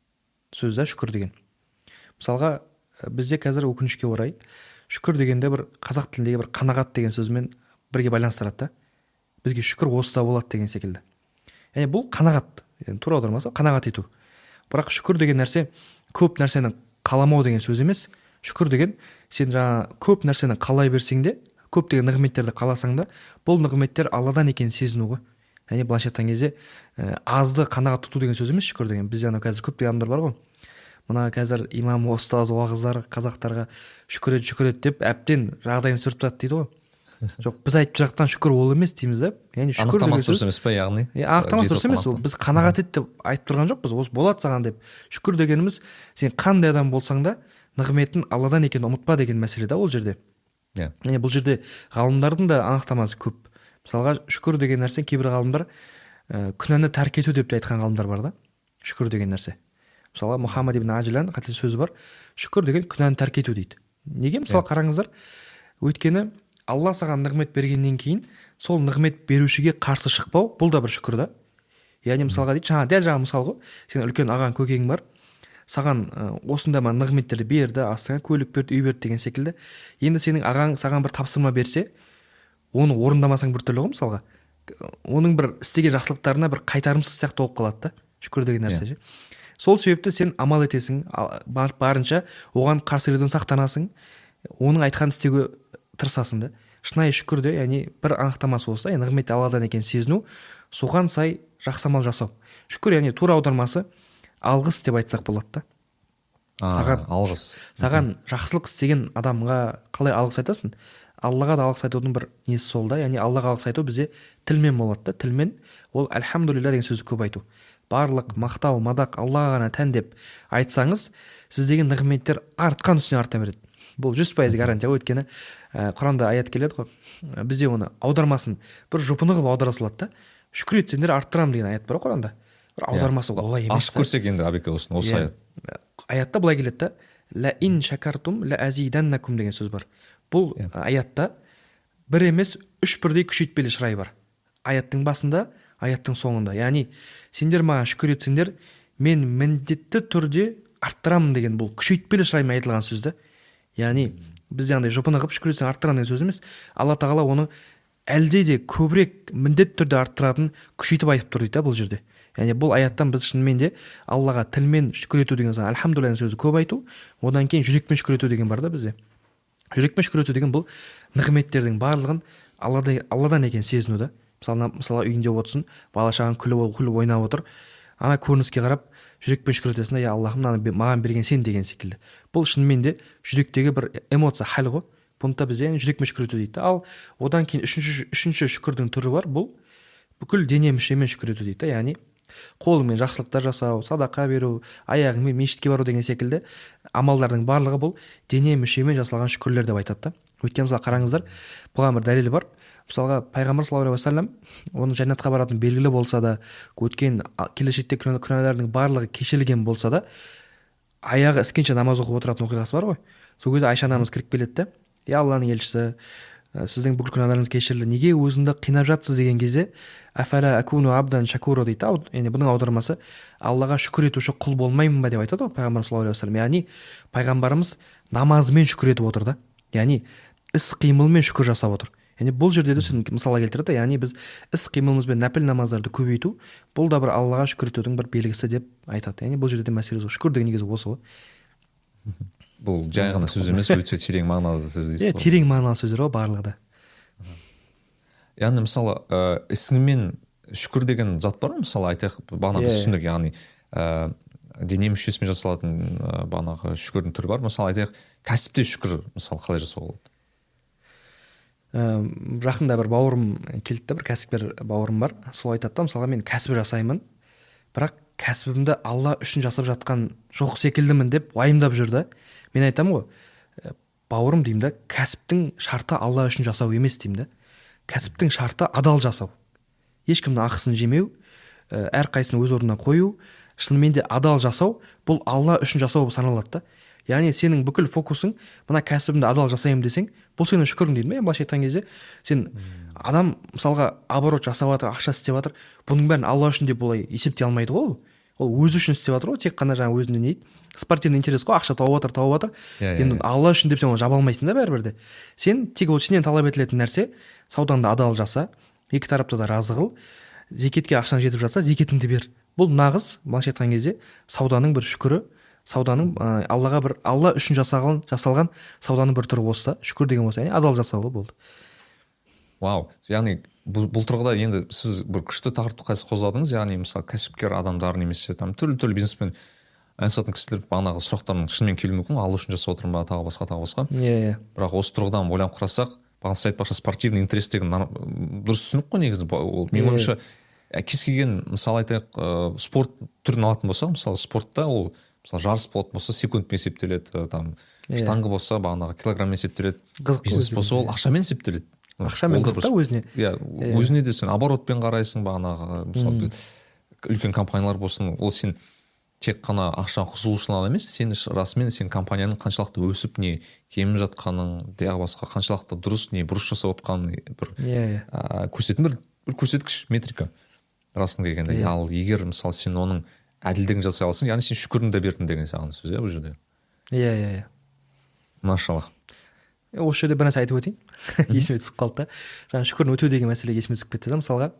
S2: сөз да, шүкір деген. Мысалға, бізде қазір өкінішке орай шүкір дегенде бір қазақ тіліндегі бір қанағат деген сөзмен бірге байланыстырады да. Бізге шүкір осыда болады деген секілді. Яғни бұл қанағат, тура аудармасы қанағат ету. Бірақ шүкір деген нәрсе көп нәрсені қаламау деген сөз емес. Шүкір деген сен жаңа көп нәрсені қалай берсең де, көптеген нығметтерді қаласаң да, бұл нығметтер Алладан екенін сезіну ғой. Яғни былайша айтқан кезде азды қанағат тұту деген сөз емес шүкір деген. Бізде анау қазір көптеген адамдар бар ғой. Мына қазір имам, ұстаз, уағыздар қазақтарға шүкір ет деп әбден жағдайын түсіріп тұрады дейді ғой. Жоқ, біз айтып жақтан шүкір ол емес дейміз да. Яғни шүкір деген сөз. Анықтамасы дұрыс емес па, яғни? Анықтамасы дұрыс емес. Біз қанағат ет деп айтып тұрған жоқпыз. Осы болады саған деп. Шүкір дегеніміз сен қандай адам болсаң да нығметін Алладан екенін ұмытпа деген мәселе да ол жерде. Яғни бұл жерде ғалымдардың да анықтамасы көп. Мысалға, шүкір деген нәрсе кейбір ғалымдар күнәні тәрк ету деп те айтқан ғалымдар бар да. Шүкір деген нәрсе. Мысалға, Мұхаммад ибн Ажлан қате сөзі бар. Шүкір деген күнәні тәрк ету дейді. Неге? Мысалы, қараңыздар, өйткені Алла саған нығмет бергеннен кейін сол нығмет берушіге қарсы шықпау, бұл да бір шүкір да. Яғни мысалға дейді, дәл жаңа мысал ғой, сен үлкен ағаң, көкең бар, саған осында нығметтерді берді, астыңа көлік берді, үй берді деген секілді. Енді сенің ағаң саған бір тапсырма берсе, оны орындамасаң біртүрлі ғой, мысалға. Оның бір істеген жақсылықтарына бір қайтарымсыз сияқты болып қалады да, шүкір деген нәрсе. Сол себепті сен амал етесің, барынша оған қарсы келуден сақтанасың, оның айтқанын істеуге тырысасың да. Шынайы шүкір де, яғни бір анықтамасы осы, нығметті Алладан екенін сезіну, соған сай жақсы амал жасау. Шүкір, яғни тура аудармасы алғыс деп айтсақ болады да. Саған жақсылық істеген адамға қалай алғыс айтасың? Аллаға да алғыс айтудың бір несі сол да, яғни Аллаға алғыс айту бізде тілмен болады да. Тілмен ол альхамдулилля деген сөзді көп айту. Барлық мақтау, мадақ Аллаға ғана тән деп айтсаңыз, сіздегі нығметтер артқан үстіне арта береді. Бұл 100% гарантия. Өйткені Құранда аят келеді ғой. Бізде оны аудармасын бір жұпыны қылып аудара салады да. Шүкір етсеңдер арттырамын деген аят бар Құранда. Бір аудармасы олай емес.
S1: Ашып көрсек енді Абеке осы аят.
S2: Аятта былай келеді да. Ла ин шакартум ла азиданнакум деген сөз бар. Бұл аятта бір емес 3 бірдей күшейтпелі шырай бар. Аяттың басында, аяттың соңында. Яғни сендер маған шүкір етсеңдер, мен міндетті түрде арттырамын деген бұл күшейтпелі шыраймен айтылған сөз да. Яғни біз яғни жұпыны қылып шүкір етсең арттырамын деген сөз емес. Алла тағала оны әлде де көбірек міндетті түрде арттыратын күшейтіп айтып тұр дейді бұл жерде. Яғни бұл аяттан біз шынымен де Аллаға тілмен шүкір ету деген альхамдулилля сөзі көп айту, одан кейін жүрекпен шүкір ету деген бар да бізде. жүрекпен шүкір ету деген бұл нығметтердің барлығын алладан екенін сезіну да. Мысалы үйінде отырсың, бала шағаң күліп ойнап отыр, ана көрініске қарап жүрекпен шүкір етесің, я Аллахым, мынаны маған берген сен деген секілді. Бұл шынымен де жүректегі бір эмоция, хал ғой. Бұны да біз жүрекпен шүкір ету дейді. Ал одан кейін үшінші шүкірдің түрі бар, бұл бүкіл дене мүшемен шүкір ету дейді. Яғни қолыңмен жақсылықтар жасау, садақа беру, аяғыңмен мешітке бару деген секілді амалдардың барлығы бұл дене мүшемен жасалған шүкірлер деп айтады. Өйткені мысалы қараңыздар, бұған бір дәлел бар. Мысалға пайғамбар саллаллаху алейхи вассалам, оның жәннатқа баратын белгілі болса да, өткен келешекте күнәлардың барлығы кешірілген болса да, аяғы іскенше намаз оқып отыратын оқиғасы бар ғой. Сол кезде Айша анамыз кіріп келеді де, Алланың елшісі, сіздің бүкіл күнәларыңыз кешірілді, неге өзіңді қинап жатсыз деген кезде, афала акуну абдан шакуро дейді. Яғни бұның аудармасы Аллаға шүкір етуші құл болмаймын ба деп айтады ғой пайғамбар саллаллаху алейхи вассалам. Яғни пайғамбарымыз намазымен шүкір етіп отыр да. Яғни іс қимылмен шүкір жасап отыр. Яғни бұл жерде де мысалға келтіреді. Яғни біз іс қимылымызбен нәпіл намаздарды көбейту, бұл да бір Аллаға шүкір етудің бір белгісі деп айтады. Яғни бұл жерде мәселе шүкір деген негізі осы ғой.
S1: Бұл жай ғана сөз емес, өте терең мағыналы сөз дейсіз ғой.
S2: Терең мағыналы сөздер ғой барлығы да.
S1: Яғни мысалы ісіңмен шүкір деген зат бар ма? Мысалы айтайық, бағана біз түсіндік, яғни дене мүшесімен жасалатын бағанағы шүкірдің түрі бар. Мысалы айтайық, кәсіпте шүкір мысалы қалай жасауға болады?
S2: Жақында бір бауырым келді, бір кәсіпкер бауырым бар. Сол айтады да, мысалға мен кәсіп жасаймын, бірақ кәсібімді Алла үшін жасап жатқан жоқ секілдімін деп уайымдап жүр да. Мен айтамын ғой, бауырым деймін да, кәсіптің шарты Алла үшін жасау емес деймін да. Кәсіптің шарты адал жасау. Ешкімнің ақысын жемеу, әрқайсысын өз орнына қою, шынымен де адал жасау, бұл Алла үшін жасау болып саналады да. Яғни сенің бүкіл фокусың мына кәсібімді адал жасаймын десең, бұл сенің шүкірің дейді ме? Былайша айтқан кезде сен адам мысалға оборот жасап жатыр, ақша істеп жатыр, бұның бәрін Алла үшін деп бұлай есептей алмайды ғой. Ол өзі үшін істеп жатыр ғой, тек қана жаңа өзіне не дейді? Спортивный интерес қой, ақша тауып жатыр. Енді Алла үшін деп сен оны жаба алмайсың да бәрібір де. Сен тек ол сенен талап етілетін нәрсе, саудаңды адал жаса, екі тарапта да разы қыл, зекетке ақшаң жетіп жатса, зекетіңді бер. Бұл нағыз, былайша айтқан кезде, сауданың бір шүкірі, сауданың Аллаға бір Алла үшін жасалған сауданың бір түрі осы да. Шүкір деген осы, яғни адал жасауы болды.
S1: Вау, яғни бұл тұрғыда енді сіз бір күшті тақырыпты қозғадыңыз, яғни мысалы кәсіпкер адамдар немесе түрлі бизнеспен айналысатын кісілер бағанағы сұрақтардың шынымен келуі мүмкін, Алла үшін жасап отырмын ба, тағы басқа. Бірақ осы тұрғыдан ойланып қарасақ, бағана сіз айтпақшы спортивный интерес деген дұрыс түсінік қой негізі. Менің ойымша кез келген, мысалы айтайық, спорт түрін алатын болса, мысалы спортта ол мысалы жарыс болатын болса секундпен есептеледі, там штанга болса бағанағы килограммен есептеледі, бизнес болса ол ақшамен есептеледі.
S2: Ақшамен қызықта өзіне.
S1: Өзіне де сен оборотпен қарайсың, бағанағы мысалы үлкен компаниялар болсын, ол сен тек қана ақшаның қызығушылығынан емес, сен расымен сен компанияның қаншалықты өсіп не кеміп жатқаның, тағы басқа қаншалықты дұрыс не бұрыс жасап отқанын бір көрсететін бір көрсеткіш, метрика расында келгенде. Ал егер мысалы сен оның әділдігін жасай алсың, яғни сен шүкірін де бердің деген саған сөз, бұл жерде.
S2: Иә.
S1: Машаллах.
S2: Осы жерде бір нәрсе айтып өтейін. Есіме түсіп қалды да. Жаңа шүкірін өтеу деген мәселе есіме түсіп кетті да. Мысалға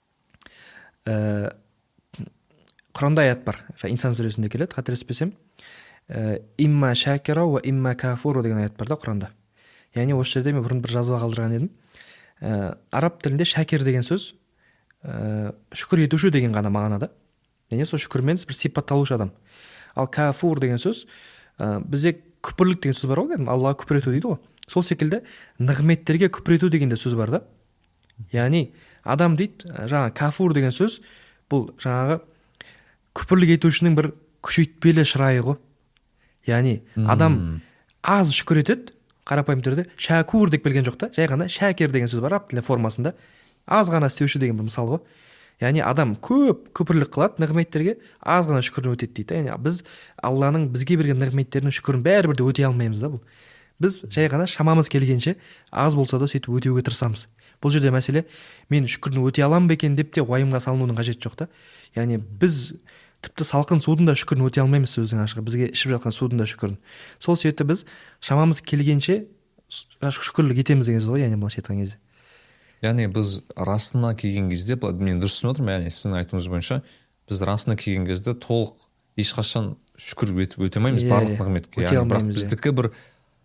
S2: Құранда аят бар. Инсан сүресінде келеді, қателеспесем. Имма шакира ва имма кафуру деген аят бар да Құранда. Яғни осы жерде мен бұрын бір жазба қалдырған едім. Араб тілінде шакир деген сөз шүкір етуші деген ғана мағынада. Яғни сол шүкірмен бір сипатталушы адам. Ал кафур деген сөз бізде күпірлік деген сөз бар ғой, Аллаға күпір ету дейді ғой. Сол секілді нығметтерге күпір ету деген де сөз бар да. Яғни адам дейді, жаңа кафур деген сөз бұл жаңағы күпірлік етушінің бір күшейтпелі шырайы ғой. Яғни адам аз шүкір етеді, қарапайым түрде шакур деп келген жоқ та, жай ғана шакир деген сөз бар араб тілі формасында. Аз ғана істеуші деген бір мысал ғой. Яғни адам көп күпірлік қылады, нығметтерге аз ғана шүкірін өтеді дейді. Яғни біз Алланың бізге берген нығметтерінің шүкірін бәрібір де өтей алмаймыз да бұл. Біз жай ғана шамамыз келгенше аз болса да сөйтіп өтеуге тырысамыз. Бұл жерде мәселе мен шүкірін өтей аламын ба екен деп те уайымға салынудың қажеті жоқ та. Яғни біз тіпті салқын судың да шүкірін өтей алмаймыз сөздің ашығы. Бізге ішіп жатқан судың да шүкірін. Сол себепті біз шамамыз келгенше шүкірлік етеміз деген сөз ғой, яғни былайша айтқан кезде.
S1: Яғни біз расына келген кезде, мен дұрыс түсініп отырмын, яғни сіздің айтуыңыз бойынша, біз расына келген кезде толық ешқашан шүкір өте алмаймыз барлық нығметке. Яғни бірақ біздікі бір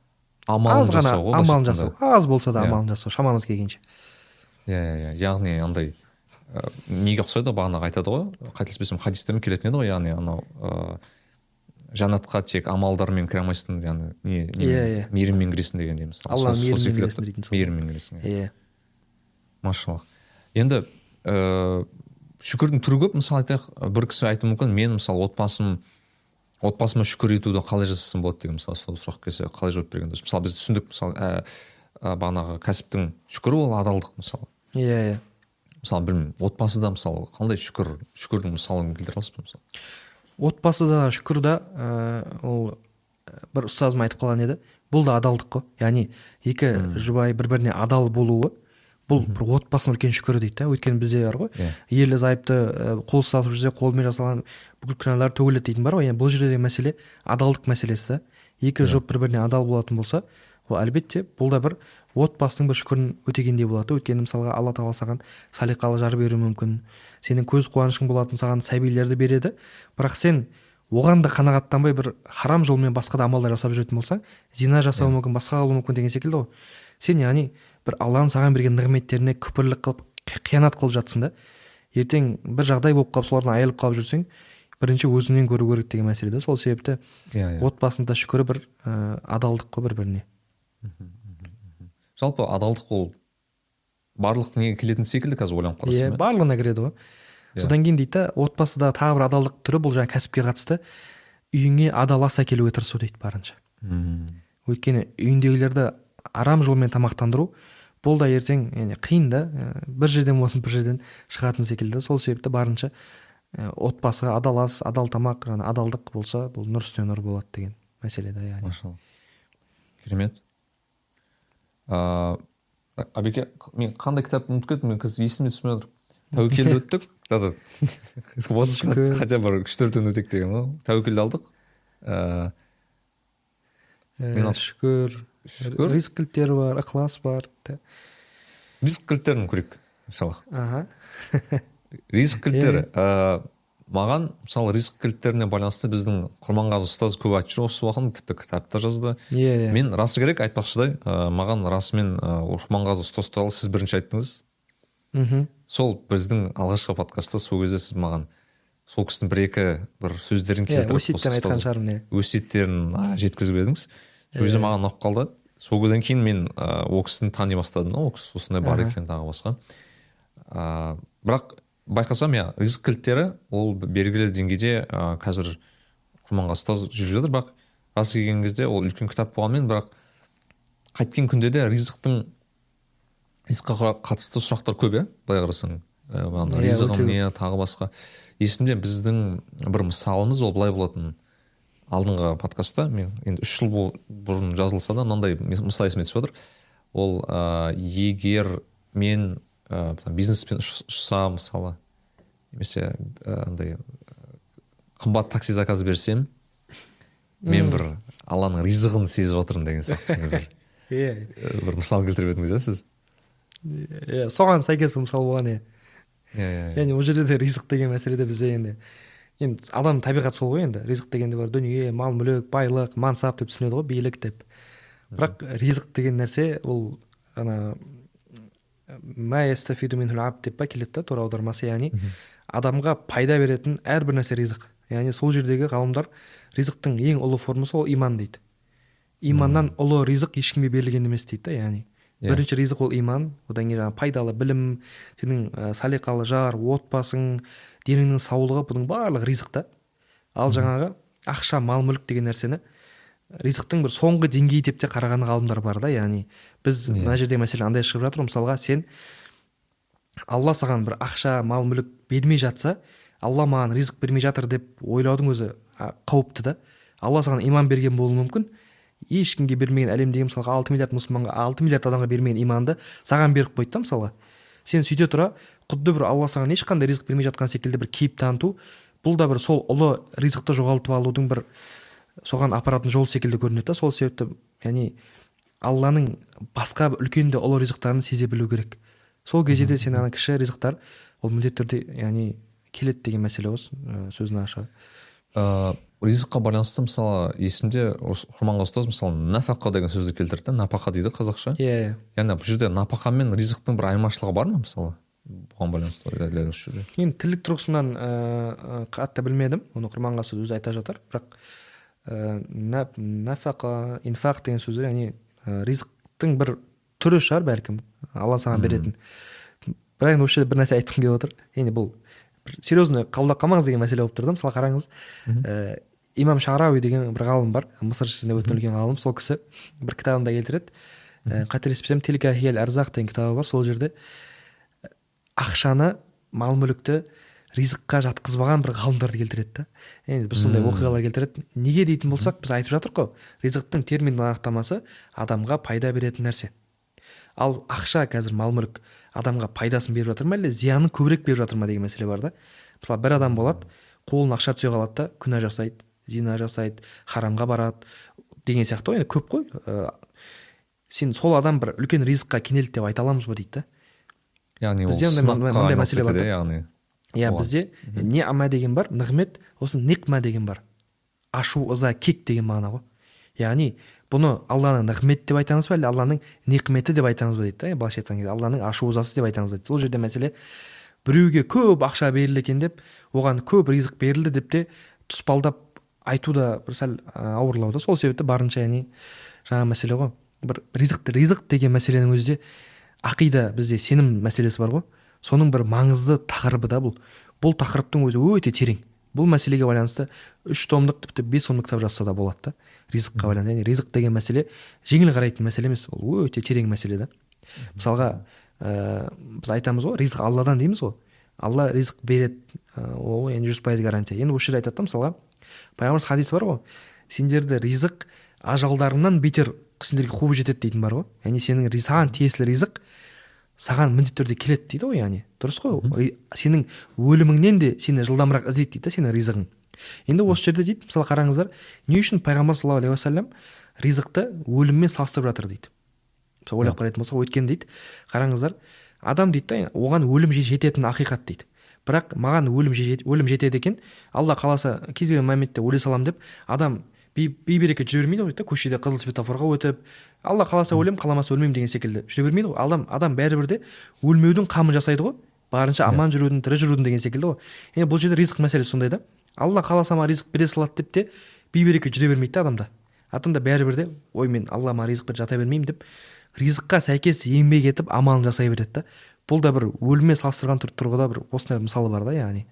S1: амалын
S2: аз ғана
S1: жасау ғой
S2: амалын
S1: былайша
S2: жасау,
S1: айтқанда.
S2: аз болса да
S1: Иә.
S2: амалын жасау шамамыз келгенше.
S1: Иә, яғни андай неге ұқсайды бағанағы айтады ғой, қателеспесем хадисте келетін еді ғой, яғни анау жәннатқа тек амалдармен кіре алмайсың, яғни
S2: Иә.
S1: мейіріммен кіресің дегендей мысалы.
S2: Алланың
S1: Сол
S2: мейірімімен
S1: секілді
S2: кіресің дейтін сол.
S1: мейіріммен кіресің.
S2: Иә.
S1: Машаллах. Енді шүкірдің түрі көп. Мысалы айтайық, бір кісі айтуы мүмкін, мен мысалы отбасыма шүкір етуді қалай жасасам болады деген мысалы сол сұрақ келсе қалай жауап берген дұрыс. Мысалы біз түсіндік, мысалы бағанағы кәсіптің шүкірі ол адалдық мысалы.
S2: Иә.
S1: Мысалы білмеймін, отбасыда мысалы қандай шүкірдің мысалын келтіре аласыз ба мысалы?
S2: Отбасыда шүкірда ол бір ұстазым айтып қалған еді, бұл да адалдық қой. Яғни екі жұбай бір-біріне адал болуы бұл бір отбасының үлкен шүкірі дейді да. Өйткені бізде бар ғой, ерлі зайыпты қол салып жүрсе қолмен жасалған бүкіл күнәлар төгіледі дейтін бар ғой. Бұл жерде мәселе адалдық мәселесі да. Екі жұп бір-біріне адал болатын болса, ол әлбетте бұл да бір отбасының бір шүкірін өтегендей болады. Өйткені мысалға Алла тағала саған салиқалы жар беруі мүмкін, сенің көз қуанышың болатын саған сәбилерді береді, бірақ сен оған да қанағаттанбай бір харам жолмен басқа да амалдар жасап жүретін болсаң, зина жасауы мүмкін, басқа болуы мүмкін деген секілді ғой. Сен яғни бір Алланың саған берген нығметтеріне күпірлік қылып, қиянат қылып жатсың да. Ертең бір жағдай болып қалып, солардан айырылып қалып жүрсең, бірінші өзіңнен көру керек деген мәселе де. Сол себепті отбасында шүкірі бір адалдық қой бір-біріне.
S1: Жалпы адалдық ол барлық неге келетін секілді қазір ойланып қарасам.
S2: Барлығына кіреді ғой. Содан кейін дейді, отбасыда тағы бір адалдық түрі, бұл жаңа кәсіпке қатысты, үйіңе адал ас әкелуге тырысу дейді барынша. Өйткені үйіндегілерді арам жолмен тамақтандыру, бұл да ертең қиын да, бір жерден болсын бір жерден шығатын секілді. Сол себепті барынша отбасыға адал ас, адал тамақ, адалдық болса, бұл нұр үстіне нұр болады деген мәселе да.
S1: Машалла. Керемет. Абеке, мен қандай кітапты ұмытып кеттім, мен қазір есіме түсмей отыр. Тәуекелді өттік, хотя бір 3-4 өтек деген ғой. Тәуекелді алдық.
S2: Шүкір, ризық кілттері бар, ықылас бар.
S1: Ризық кілттерін көрейік, иншаллах. Ризық кілттері. Маған, мысалы, ризық кілттеріне байланысты біздің Құрманғазы ұстаз көп айтып жүр осы уақытта, тіпті кітапта жазды. Мен расы керек айтпақшыдай, маған расымен Құрманғазы ұстаз туралы сіз бірінші айттыңыз. Сол біздің алғашқы подкастта сол кезде сіз маған сол кісінің бір сөздерін келтіріп, өсиеттерін жеткізіп едіңіз. Сол кезде маған ұнап қалды. Сол кезден кейін мен ол кісіні тани бастадым, ол кісі осындай бар екен тағы басқа. Бірақ байқасам, ризық кілттері ол белгілі деңгейде қазір Құрманғазы ұстаз жүріп жатыр, бірақ расы келген кезде ол үлкен кітап болғанмен, бірақ қайткен күнде де ризыққа қатысты сұрақтар көп, былай қарасаң. Ризығым не, тағы басқа. Есімде біздің бір мысалымыз ол былай болатын. Алдыңғы подкастта мен енді 3 жыл бұрын жазылса да мынандай мысал есіме түсіп отыр. Ол егер мен бизнеспен ұшсам, мысалы, немесе андай қымбат такси заказ берсем, мен бір Алланың ризығын сезіп отырмын деген сияқты бір мысал келтіріп едіңіз, сіз?
S2: Соған сәйкес бір мысал болған. Яғни ол жерде ризық деген мәселеде бізде енді адам табиғат сол ғой, енді ризық дегенде бар дүние, мал мүлік, байлық, мансап деп түсінеді ғой, билік деп. Бірақ ризық деген нәрсе ол деп келеді да, тура аудармасы, яғни адамға пайда беретін әрбір нәрсе ризық. Яғни сол жердегі ғалымдар ризықтың ең ұлы формасы ол иман дейді. Иманнан ұлы ризық ешкімге берілген емес дейді да, яғни бірінші ризық ол иман, одан кейін пайдалы білім, сенің салиқалы жар, отбасың, деніңнің саулығы, бұның барлығы ризық та. Ал жаңағы ақша, мал мүлік деген нәрсені ризықтың бір соңғы деңгейі деп те қараған ғалымдар бар да, яғни біз мына жерде мәселе андай шығып жатыр, мысалға сен Алла саған бір ақша, мал мүлік бермей жатса, Алла маған ризық бермей жатыр деп ойлаудың өзі қауіпті да. Алла саған иман берген болуы мүмкін, ешкімге бермеген әлемдегі мысалға 6 миллиард мұсылманға, 6 миллиард адамға бермеген иманды саған беріп қойды да, мысалға. Сен сөйте тұра, құдды бір Алла саған ешқандай ризық бермей жатқан секілді бір кейіп таныту, бұл да бір сол ұлы ризықты жоғалтып алудың бір соған апаратын жол секілді көрінеді. Сол себепті, яғни Алланың басқа үлкен де ұлы ризықтарын сезе білу керек. Сол кезде де сен ана кіші ризықтар ол міндетті түрде яғни келеді деген мәселе осы сөзін аша.
S1: ризыққа байланысты мысалы есімде құрманғазы ұстаз мысалы нафақа деген сөзді келтірді да, напақа дейді қазақша.
S2: Иә.
S1: яғни бұл жерде напақа мен ризықтың бір айырмашылығы бар ма мысалы бұған байланысты дәл осы жерде?
S2: Мен тілдік тұрғысынан қатты білмедім, оны құрманғазы өзі айта жатар, бірақ нафақа, инфақ деген сөздер яғни ризықтың бір түрі шығар бәлкім, алла саған беретін. Бірақ енді осы жерде бір нәрсе айтқым келіп отыр. Енді бұл серьезно қабылдап қалмаңыз деген мәселе болып тұр да. Мысалы қараңыз, имам Шарауи деген бір ғалым бар, мысыр ішінде өткен үлкен ғалым. Сол кісі бір кітабында келтіреді, қателеспесем Тилка хиел арзақ деген кітабы бар. Сол жерде ақшаны, мал мүлікті ризыққа жатқызбаған бір ғалымдарды келтіреді да. Енді біз сондай оқиғалар келтіреді. Неге дейтін болсақ, біз айтып жатырмыз ғой, ризықтың терминдік анықтамасы адамға пайда беретін нәрсе. Ал ақша, қазір мал мүлік адамға пайдасын беріп жатыр ма, әлде зиянын көбірек беріп жатыр ма деген мәселе бар да. Мысалы, бір адам болады, қолына ақша түсе қалады да, күнә жасайды, зина жасайды, харамға барады деген сияқты. Енді көп қой. Сен сол адам бір үлкен ризыққа кенелді деп айта аламыз ба дейді да.
S1: Яғни ол сынаққа айналып кетеді, яғни.
S2: Иә, бізде неама деген бар, нығмет, осы никма деген бар. Ашу, ыза, кек деген мағына ғой. Яғни бұны Алланың нығмет деп айтамыз ба, әлде Алланың неқметі деп айтамыз ба дейді да. Былайша айтқан кезде Алланың ашу ызасы деп айтамыз ба дейді. Сол жерде мәселе біреуге көп ақша берілді екен деп, оған көп ризық берілді деп те тұспалдап айту да бір сәл ауырлау да. Сол себепті барынша яғни жаңа мәселе ғой. Бір ризық деген мәселенің өзінде ақида, бізде сенім мәселесі бар ғой. Соның бір маңызды тақырыбы да бұл. Бұл тақырыптың өзі өте терең. Бұл мәселеге байланысты 3 томдық тіпті 5 томдық кітап жазса да болады да. Ризыққа байланысты. Яғни ризық деген мәселе жеңіл қарайтын мәселе емес, ол өте терең мәселе да. Мысалға, біз айтамыз ғой, ризық Алладан дейміз ғой. Алла ризық береді, ол енді 100% гарантия. Енді осы жерде айтады, мысалға, пайғамбарымыз хадис бар ғой, сендерді ризық ажалдарынан бетер сендерге қуып жетеді дейтін бар ғой. Яғни сенің саған тиесілі ризық саған міндетті түрде келеді дейді ғой, яғни дұрыс қой. Сенің өліміңнен де сені жылдамырақ іздейді дейді, сенің ризығың. Енді осы жерде дейді, мысалы қараңыздар, не үшін пайғамбар саллаллаху алейхи уассалам ризықты өліммен салыстырып жатыр дейді. Мысалы ойлап қарайтын болсақ, өйткені дейді, қараңыздар, адам дейді да, оған өлім жететін ақиқат дейді. Бірақ маған өлім жетеді екен, Алла қаласа кез келген моментте өле салам деп адам бейберекет жүре бермейді ғой, көшеде қызыл светофорға өтіп, Алла қаласа өлем, қаламаса өлмеймін деген секілді жүре бермейді ғой. Адам бәрібір де өлмеудің қамын жасайды ғой, барынша аман жүрудің, тірі жүрудің деген секілді ғой. Енді бұл жерде ризық мәселесі сондай да. Алла қаласа ма ризық бере салады деп те бейберекет жүре бермейді да адамда бәрібір де, ой, мен Алла ма ризық беріп жата бермеймін деп ризыққа сәйкес еңбек етіп амалын жасай береді да. Бұл да бір өліммен салыстырған тұрғыда бір осындай мысалы бар да, яғни.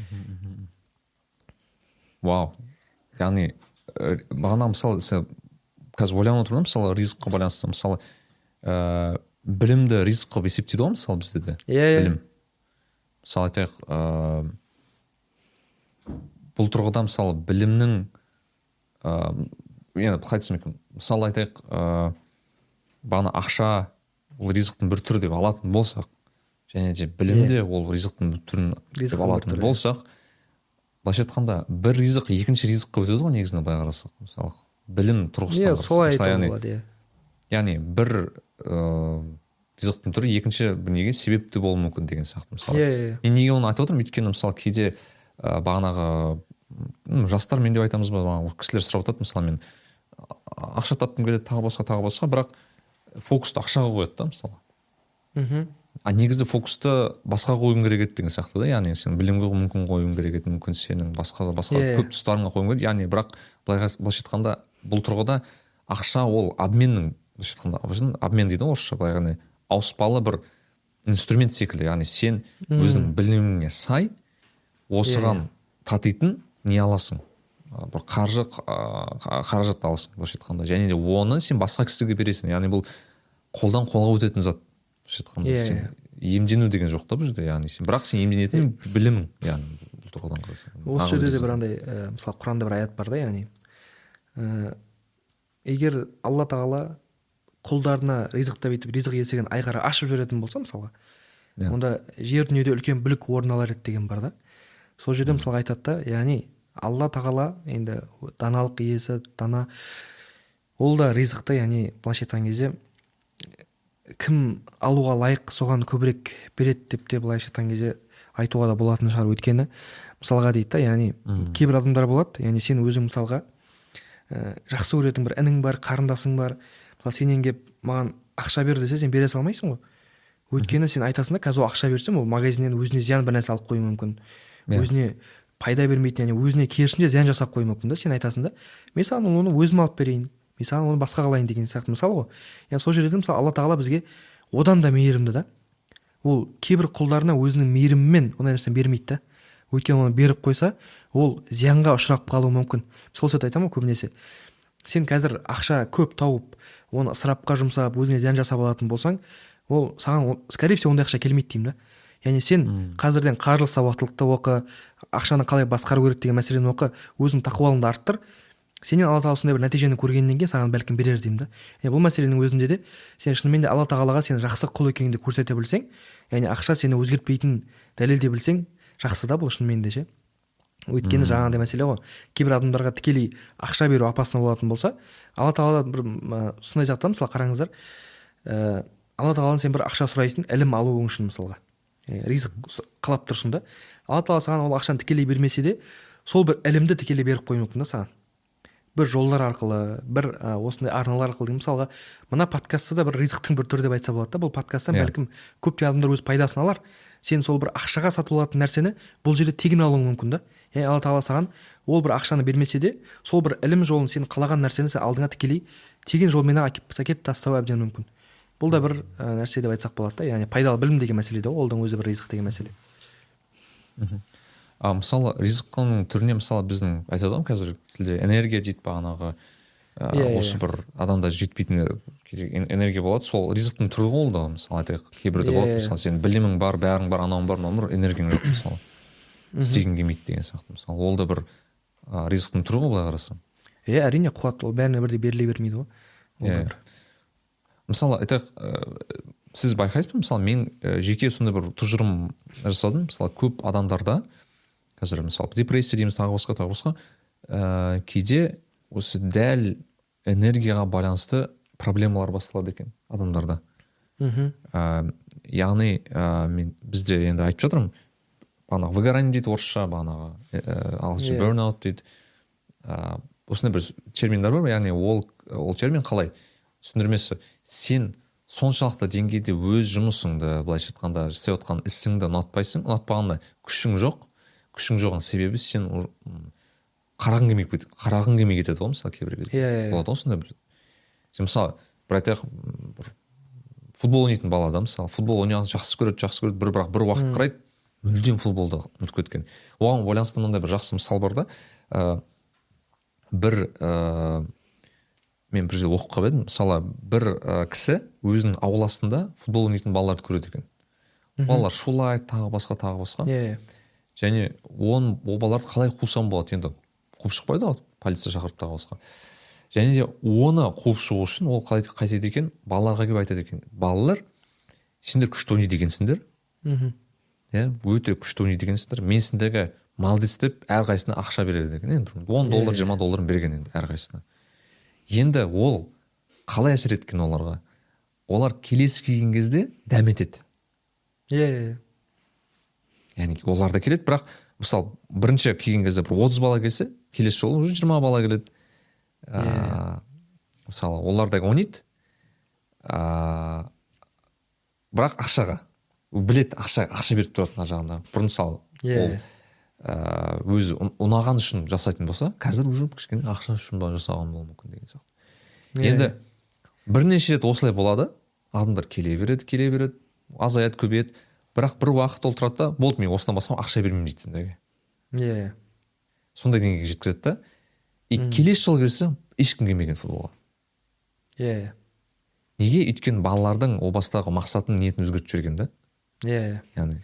S1: Вау. Яғни бағана мысалы қазір ойланып отырмын, мысалы ризыққа байланысты, мысалы білімді ризық қылып есептейді ғой, мысалы бізде де. Білім. Мысалы айтайық, бұл тұрғыда мысалы білімнің енді қалай айтсам екен, мысалы айтайық, бағана ақша ол ризықтың бір түрі деп алатын болсақ, және де білімде ол ризықтың бір түрін деп алатын болсақ, былайша айтқанда бір ризық екінші ризыққа өтеді ғой негізінде, былай қарасақ, мысалы білім тұрғысынан
S2: қарасақ.
S1: Яғни бір ризықтың түрі екінші бір неге себепті болуы мүмкін деген сияқты. Мысалы мен неге оны айтып отырмын, өйткені мысалы кейде бағанағы жастар, мен деп айтамыз ба, кісілер сұрап жатады, мысалы мен ақша тапқым келеді, тағы басқа, бірақ фокусты ақшаға қояды да, мысалы. Негізі фокусты басқа қойым керек еді деген сияқты да, яғни сен білімге мүмкін қойым керек еді, мүмкін сенің басқа көп тұстарыңа қойым керек, яғни бірақ былайша айтқанда бұл тұрғыда ақша ол обменнің, былайша айтқанда обмен дейді ғой орысша, былай ауыспалы бір инструмент секілді, яғни сен өзің біліміңе сай осыған татитын не аласың, бір қаражат аласың, былайша айтқанда, және де оны сен басқа кісіге бересің, яғни бұл қолдан қолға өтетін зат. Сен емдену деген жоқ та бұл жерде, яғни бірақ сен емденетін білімің, яғни бұл тұрғыдан қарасаң.
S2: Осы жерде де бір андай, мысалы Құранда бір аят бар да, яғни егер Алла тағала құлдарына ризықтап етіп ризық есігін айқара ашып жіберетін болса, мысалға, онда жер дүниеде үлкен бүлік орын алар еді деген бар да. Сол жерде мысалға айтады да, яғни Алла тағала енді даналық иесі, дана, ол да ризықты, яғни былайша айтқан кезде кім алуға лайық соған көбірек береді деп те былайша айтқан кезде айтуға да болатын шығар. Өйткені мысалға дейді да, яғни кейбір адамдар болады, яғни сен өзің мысалға жақсы көретін бір інің бар, қарындасың бар, мысалы сенен келіп маған ақша бер десе, сен бере салмайсың ғой. Өйткені сен айтасың да, қазір ақша берсем ол магазиннен өзіне зиян бір нәрсе алып қоюы мүмкін, өзіне пайда бермейтін, яғни өзіне керісінше зиян жасап қоюы мүмкін да. Сен айтасың да, мен саған оны өзім алып берейін, мен саған оны басқа қалайын деген сияқты мысал ғой. Яғни сол жерде мысалы Алла тағала бізге одан да мейірімді да. Ол кейбір құлдарына өзінің мейірімімен ондай нәрсені бермейді да. Өйткені оны беріп қойса, ол зиянға ұшырап қалуы мүмкін. Сол себепті айтамын көбінесе, сен қазір ақша көп тауып, оны ысырапқа жұмсап, өзіңе зиян жасап алатын болсаң, ол саған, скорее всего, ондай ақша келмейді деймін да. Яғни сен қазірден қаржылық сауаттылықты оқы, ақшаны қалай басқару керек деген мәселені оқы, өзің тақуалығыңды арттыр. Сенен Алла тағала сондай бір нәтижені көргеннен кейін саған бәлкім берер деймін да. Бұл мәселенің өзінде де сен шынымен де Алла тағалаға сен жақсы құл екеніңді көрсете білсең, яғни ақша сені өзгертпейтінін дәлелдей білсең, жақсы да бұл шынымен де ше. Өйткені жаңағыдай мәселе ғой. Кейбір адамдарға тікелей ақша беру опасно болатын болса, Алла тағала бір сондай жақта мысалы қараңыздар, Алла тағаладан сен бір ақша сұрайсың, ілім алуың үшін мысалға. Ризық қалап тұрсың да. Алла тағала саған ол ақшаны тікелей бермесе де, сол бір ілімді тікелей беріп қоюы мүмкін да саған. Бір жолдар арқылы, бір осындай арналар арқылы деймін. Мысалға, мына подкастты да бір ризықтың бір түрі деп айтса болады да. Бұл подкасттан бәлкім көптеген адамдар өз пайдасын алар. Сен сол бір ақшаға сатып алатын нәрсені бұл жерде тегін алуың мүмкін да. Яғни Алла тағала саған ол бір ақшаны бермесе де, сол бір ілім жолын, сен қалаған нәрсені сен алдыңа тікелей тегін жолмен әкеп тастауы әбден мүмкін. Бұл да бір нәрсе деп айтсақ болады да. Яғни пайдалы білім деген мәселе де, олардың өзі бір ризық деген мәселе.
S1: Мысалы ризықтың түріне мысалы біздің айтады ғой қазір тілде энергия дейді бағанағы осы бір адамда жетпейтін энергия болады, сол ризықтың түрі ғой да. Мысалы айтайық, кейбірде болады мысалы сен білімің бар, бәрің бар, анауың бар, мынауың бар, энергияң жоқ мысалы, істегің келмейді деген сияқты. Мысалы ол да бір ризықтың түрі ғой былай қарасаң.
S2: Әрине қуат, ол бәріне бірдей беріле бермейді ғой.
S1: Мысалы айтайық, сіз байқайсыз ба, мысалы мен жеке сондай бір тұжырым жасадым. Мысалы көп адамдарда қазір мысалы депрессия дейміз, тағы басқа кейде осы дәл энергияға байланысты проблемалар басталады екен адамдарда. Яғни бізде енді айтып жатырмын, бағанағы выгорание дейді орысша, бағанағы ағылшынша burnout дейді. Осындай бір терминдар бар, яғни ол термин қалай түсіндірмесі, сен соншалықты деңгейде өз жұмысыңды, былайша айтқанда істеп отқан ісіңді ұнатпағанда күшің жоғын себебі сен қарағың келмей кетеді ғой, мысалы кейбір кезде болады ғой сондай бір. Сен мысалы бір айтайық, футбол ойнайтын бала да, мысалы футбол ойнағанды жақсы көреді, бірақ бір уақыт қарайды, мүлдем футболды ұмытып кеткен. Оған байланысты мынандай бір жақсы мысал бар да. Мен бір жерде оқып қалып едім, мысалы бір кісі өзінің ауласында футбол ойнайтын балаларды көреді екен. Балалар шулайды, тағы басқа. Және ол балаларды қалай қусам болады, енді қуып шықпайды ғой, полиция шақырып тағы басқа. Және де оны қуып шығу үшін ол қайтеді екен, балаларға келіп айтады екен, балалар, сендер күшті ойнайды екенсіңдер, өте күшті ойнайды екенсіңдер, мен сендерге молодец деп әрқайсысына ақша береді екен, енді $10, $20 берген енді әрқайсысына. Енді ол қалай әсер еткен оларға? Олар келесі келген кезде дәм етеді. Яғни олар да келеді, бірақ мысалы бірінші келген кезде бір 30 бала келсе, келесі жолы уже 20 бала келеді. Мысалы олар да ойнайды, бірақ ақшаға білет, ақша беріп тұрады мына жағында. Бұрын мысалы ол өзі ұнаған үшін жасайтын болса, қазір уже кішкене ақша үшін жасаған болуы мүмкін деген сияқты. Енді бірнеше рет осылай болады, адамдар келе береді, азаяды, көбейеді, бірақ бір уақыт ол тұрады да, болды, мен осыдан басқа ақша бермеймін дейді сендерге. Сондай деңгейге жеткізеді да. Келесі жыл келсе, ешкім келмеген футболға. Неге? Өйткені балалардың о бастағы мақсатын, ниетін өзгертіп жіберген да. Яғни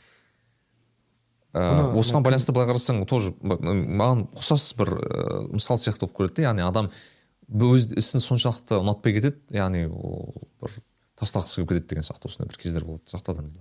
S1: осыған байланысты былай қарасаң, тоже маған ұқсас бір мысал сияқты болып көреді. Яғни адам өз ісін соншалықты ұнатпай кетеді, яғни бір тастағысы келіп кетеді деген сияқты осындай бір кездер болады сақтадан.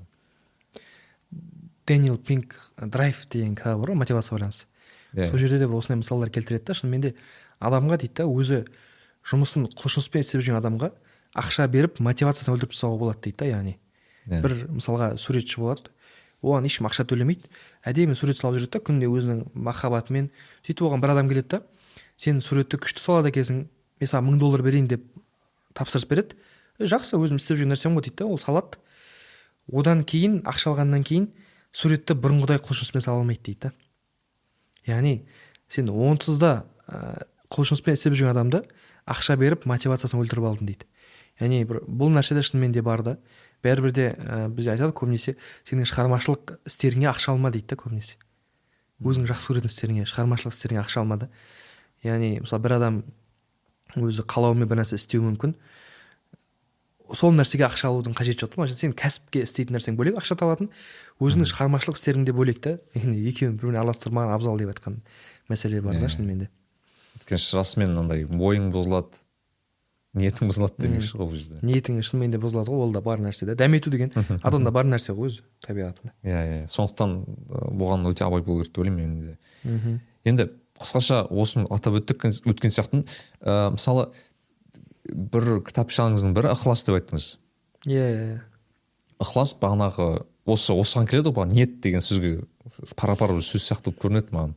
S2: Дэниел Пинк драйв деген кітабы бар, мотивация байланысты. Сол жерде де бір осындай мысалдар келтіреді да. Шынымен де адамға дейді да, өзі жұмысын құлшыныспен істеп жүрген адамға ақша беріп мотивациясын өлтіріп тастауға болады дейді да. Яғни бір мысалға суретші болады, оған ешкім ақша төлемейді, әдемі сурет салып жүреді да күнде өзінің махаббатымен. Сөйтіп оған бір адам келеді да, сен суретті күшті салады екенсің, мен саған $1000 берейін деп тапсырыс береді. Жақсы, өзім істеп жүрген нәрсем ғой дейді да, ол салады. Одан кейін ақша алғаннан кейін суретті бұрынғыдай құлшыныспен сала алмайды дейді да. Яғни сен онсыз да құлшыныспен істеп жүрген адамды ақша беріп мотивациясын өлтіріп алдың дейді. Яғни бұл нәрседе шынымен де бар да. Бәрібір де бізде айтады көбінесе, сенің шығармашылық істеріңе ақша алма дейді да көбінесе. Өзің жақсы көретін істеріңе, шығармашылық істеріңе ақша алма да. Яғни мысалы бір адам өзі қалауымен бір нәрсе істеуі мүмкін, сол нәрсеге ақша алудың қажеті жоқ. Сен кәсіпке істейтін нәрсең бөлек ақша табатын, өзіңнің шығармашылық істерің де бөлек та. Екеуін бір-біріне араластырмаған абзал деп айтқан мәселе бар да шынымен де.
S1: Өйткені расымен андай ойың бұзылады, ниетің бұзылады демекші ғой бұл жерде.
S2: Ниетің шынымен де бұзылады ғой, ол да бар нәрсе да. Дәмету деген адамда бар нәрсе ғой өзі табиғатында.
S1: Иә, сондықтан бұған өте абай болу керек деп ойлаймын мен де. Енді қысқаша осыны атап өткен сияқты, мысалы бір кітапшаңыздың бірі ықылас деп айттыңыз.
S2: Иә.
S1: Ықылас бағанағы осыған келеді ғой, ниет деген сөзге пара-пар сөз сияқты көрінеді маған.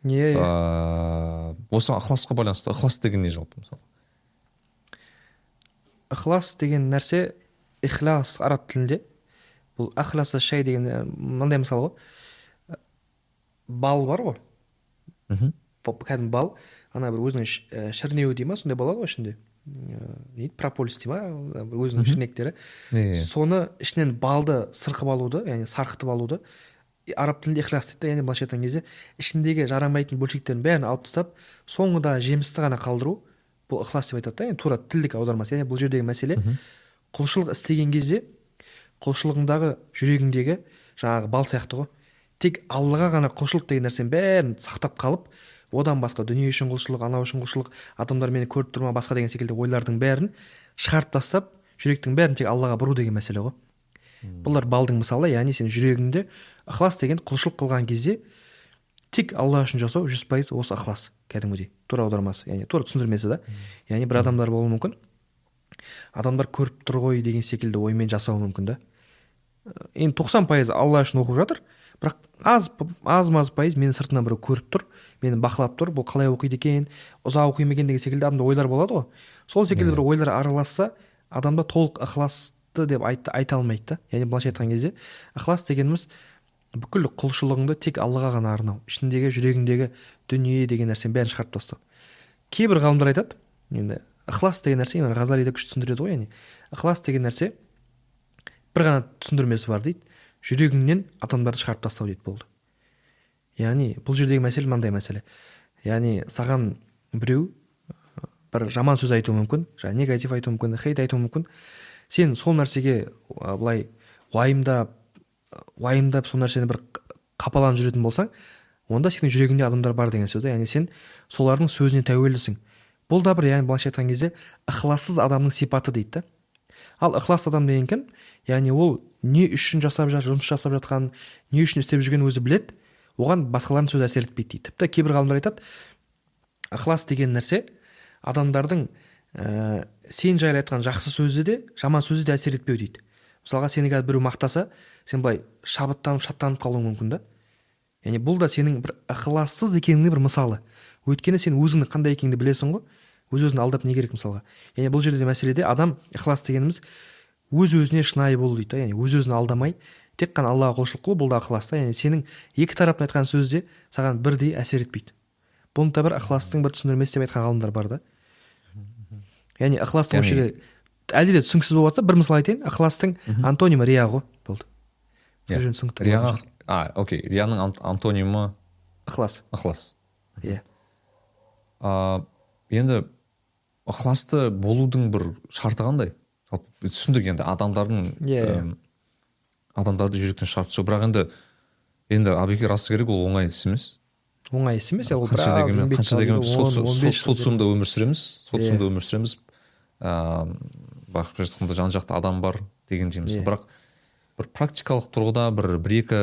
S1: Осы ықыласқа байланысты ықылас деген не жалпы мысалы?
S2: Ықылас деген нәрсе, ихлас араб тілінде, бұл ахласа шай деген мынандай мысал ғой. Бал бар ғой. Кәдімгі бал, ана бір өзінің шірнеуі дей ма, сондай болады ғой ішінде. Прополис дей ма, өзінің шірнектері. Соны ішінен балды сырқып алуды, яғни сарқытып алуды араб тілінде ихлас дейді. Яғни былайша айтқан кезде ішіндегі жарамайтын бөлшектерін бәрін алып тастап, соңында жемісті ғана қалдыру, бұл ықылас деп айтады да. Яғни тура тілдік аудармасы. Яғни бұл жердегі мәселе құлшылық істеген кезде құлшылығыңдағы жүрегіңдегі жаңағы бал сияқты ғой. Тек Аллаға ғана құлшылық деген нәрсенің бәрін сақтап қалып, одан басқа дүние үшін құлшылық, анау үшін құлшылық, адамдар мені көріп тұр ма, басқа деген секілді ойлардың бәрін шығарып тастап, жүректің бәрін тек Аллаға бұру деген мәселе ғой. Бұлар балдың мысалы, яғни сен жүрегіңде ықылас деген құлшылық қылған кезде тек Алла үшін жасау 100% осы ықылас кәдімгідей. Тура аудармасы, яғни тура түсіндірмесі да. Яғни бір адамдар болуы мүмкін, адамдар көріп тұр ғой деген секілді оймен жасауы мүмкін да. Енді 90% Алла үшін оқып жатыр, бірақ аз пайыз менің сыртымнан біреу көріп тұр, мені бақылап тұр, бұл қалай оқиды екен, ұзақ оқиды екен деген секілді адамда ойлар болады ғой. Сол секілді бір ойлар араласса, адамда толық ықыласты деп айта алмайды да. Яғни былайша айтқан кезде ықылас дегеніміз бүкіл құлшылығыңды тек Аллаға ғана арнау, ішіндегі жүрегіңдегі дүние деген нәрсені бәрін шығарып тастау. Кейбір ғалымдар айтады, енді ықылас деген нәрсе, Ғазали да күшті түсіндіреді ғой, яғни ықылас деген нәрсе бір ғана түсіндірмесі бар дейді. Жүрегіңнен адамдарды шығарып тастау дейді болды. Яғни бұл жердегі мәселе мынандай мәселе. Яғни саған біреу бір жаман сөз айтуы мүмкін, негатив айтуы мүмкін, хейт айтуы мүмкін. Сен сол нәрсеге былай уайымдап сол нәрсені бір қапаланып жүретін болсаң, онда сенің жүрегіңде адамдар бар деген сөз. Яғни сен солардың сөзіне тәуелдісің. Бұл да бір, яғни былайша айтқан кезде ықылассыз адамның сипаты дейді да. Ал ықылас адам деген кім? Яғни ол не үшін жұмыс жасап жатқан, не үшін істеп жүрген өзі білет, оған басқалардың сөзі әсер етпейді дейді. Тіпті кейбір ғалымдар айтады, ықылас деген нәрсе адамдардың сен жайлы айтқан жақсы сөзі де, жаман сөзі де әсер етпеу дейді. Мысалға сені қазір біреу мақтаса, сен былай шабыттанып, шаттанып қалуың мүмкін да. Яғни бұл да сенің бір ықылассыз екеніңнің бір мысалы. Өйткені сен өзіңнің қандай екеніңді білесің ғой. Өз-өзін алдап не керек мысалға. Яғни бұл жерде мәселеде адам ихлас дегеніміз өз-өзіне шынайы болу дейді да. Яғни өз-өзін алдамай, тек қана Аллаға құлшылық қылу, бұл да ықылас та. Яғни сенің екі тараптан айтқан сөз де саған бірдей әсер етпейді. Бұны да бір ықыластың бір түсіндірмесі деп айтқан ғалымдар бар да. Яғни ықыластың осы жерде әлде де түсініксіз болып жатса, бір мысал айтайын. Ықыластың антонимі рия ғой болды.
S1: Рияның антонимі
S2: ықылас.
S1: Ықылас.
S2: Иә.
S1: Енді ықыласты болудың бір шарты қандай? Түсіндік енді адамдарды жүректен шығарып тастау, бірақ енді Абеке расы керек, ол оңай іс емес.
S2: Оңай іс емес, ол
S1: қанша дегенмен социумда өмір сүреміз, бағып жатқанда жан жақты адам бар деген дейміз. Бірақ бір практикалық тұрғыда бір-екі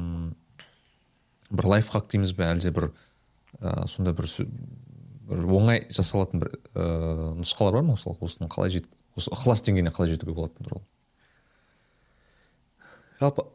S1: бір лайфхак дейміз бе, әлде бір сонда бір оңай жасалатын бір нұсқалар бар ма? Осының қалай осы ықылас деңгейіне қалай жетуге болатыны туралы?
S2: Жалпы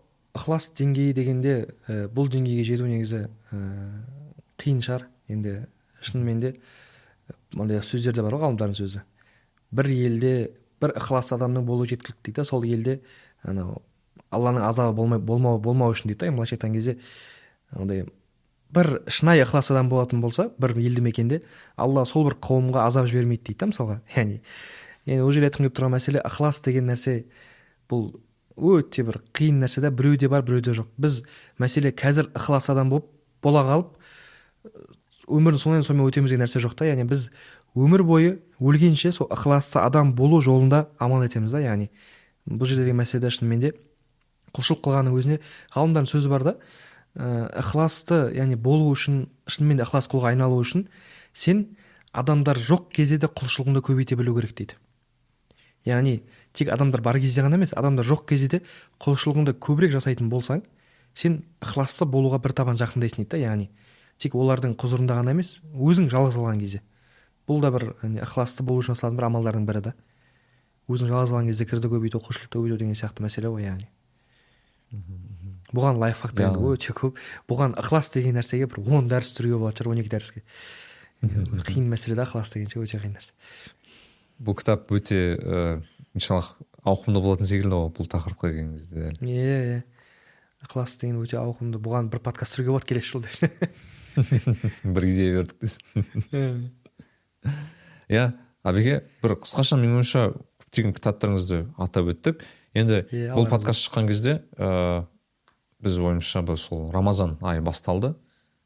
S2: ықылас деңгейі дегенде бұл деңгейге жету негізі қиын шығар. Енді шынымен де мындай сөздерде бар ғой, ғалымдардың сөзі. Бір елде бір ықыласты адамның болуы жеткілікті дейді. Сол елде анау Алланың азабы болмау үшін дейді. Былайша айтқан кезде андай бір шынайы ықыласты адам болатын болса, бір елді мекенде Алла сол бір қауымға азап жібермейді дейді мысалға. Яғни ол жерде айтқым келіп тұрған мәселе, ықылас деген нәрсе бұл өте бір қиын нәрсе да, біреуде бар, біреуде жоқ. Біз мәселе қазір ықылас адам болып бола қалып өмірін сонымен өтеміз деген нәрсе жоқ та. Яғни біз өмір бойы өлгенше сол ықыласты адам болу жолында амал етеміз да. Яғни бұл жердегі мәселеде шынымен де құлшылық қылғанның өзіне ғалымдардың сөзі бар да, ықыласты яғни болу үшін, шынымен де ықылас құлға айналу үшін сен адамдар жоқ кезде де құлшылығыңды көбейте білу керек дейді. Яғни тек адамдар бар кезде ғана емес, адамдар жоқ кезде де құлшылығыңды көбірек жасайтын болсаң, сен ықыласты болуға бір табан жақындайсың дейді. Яғни тек олардың құзырында ғана емес, өзің жалғыз қалған кезде. Бұл да бір ықыласты болу үшін жасалатын бір амалдардың бірі да. Өзің жалғыз қалған кезде зікірді көбейту, құлшылықты көбейту деген сияқты мәселе ғой. Яғни бұған лайфхактар өте көп. Бұған ықылас деген нәрсеге бір 10 дәріс түрге болады шығар, 12 дәріске. Қиын мәселе да, ықылас дегенше өте қиын нәрсе.
S1: Бұл кітап өте иншаллах ауқымды болатын секілді ғой бұл тақырыпқа келген кезде.
S2: Иә. Ықылас деген өте ауқымды. Бұған бір подкаст түрге болады келесі жылда.
S1: Бір идея бердік дейсің. Иә, Абеке, бір қысқаша менің ойымша көптеген кітаптарыңызды атап өттік. Енді бұл подкаст шыққан кезде біз ойымызша сол Рамазан айы басталды.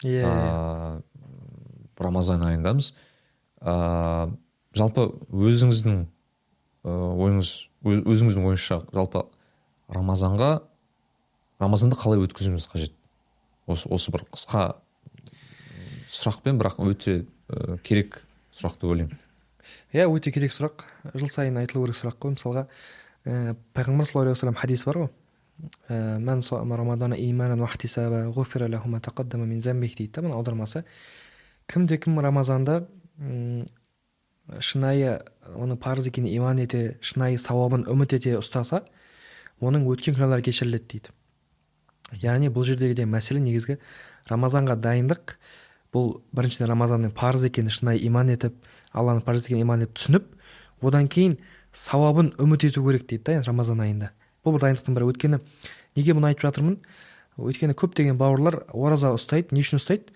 S1: Рамазан айындамыз. Жалпы өзіңіздің ойыңызша жалпы Рамазанды қалай өткізуіміз қажет? Осы бір қысқа сұрақпен, бірақ өте керек сұрақ деп ойлаймын.
S2: Иә, өте керек сұрақ. Жыл сайын айтылу керек сұрақ қой. Мысалға, пайғамбар саллаллаху алейхи ва саллям хадис бар ғой. Мән сома рамадана иманан ва ихтисаба ғуфира лаху ма тақаддама мин замбих дейді. Бұның аудармасы, кім Рамазанда шынайы оның парыз екеніне иман ете, шынайы сауабын үміт ете ұстаса, оның өткен күнәлары кешіріледі дейді. Яғни бұл жердегі мәселе негізгі Рамазанға дайындық. Бұл біріншіден Рамазанның парыз екенін шынайы иман етіп, Алланың парыз екенін иман етіп түсініп, одан кейін сауабын үміт ету керек дейді Рамазан айында. Бұл бір дайындықтың бірі. Өйткені неге мұны айтып жатырмын? Өйткені көптеген бауырлар ораза ұстайды. Не үшін ұстайды?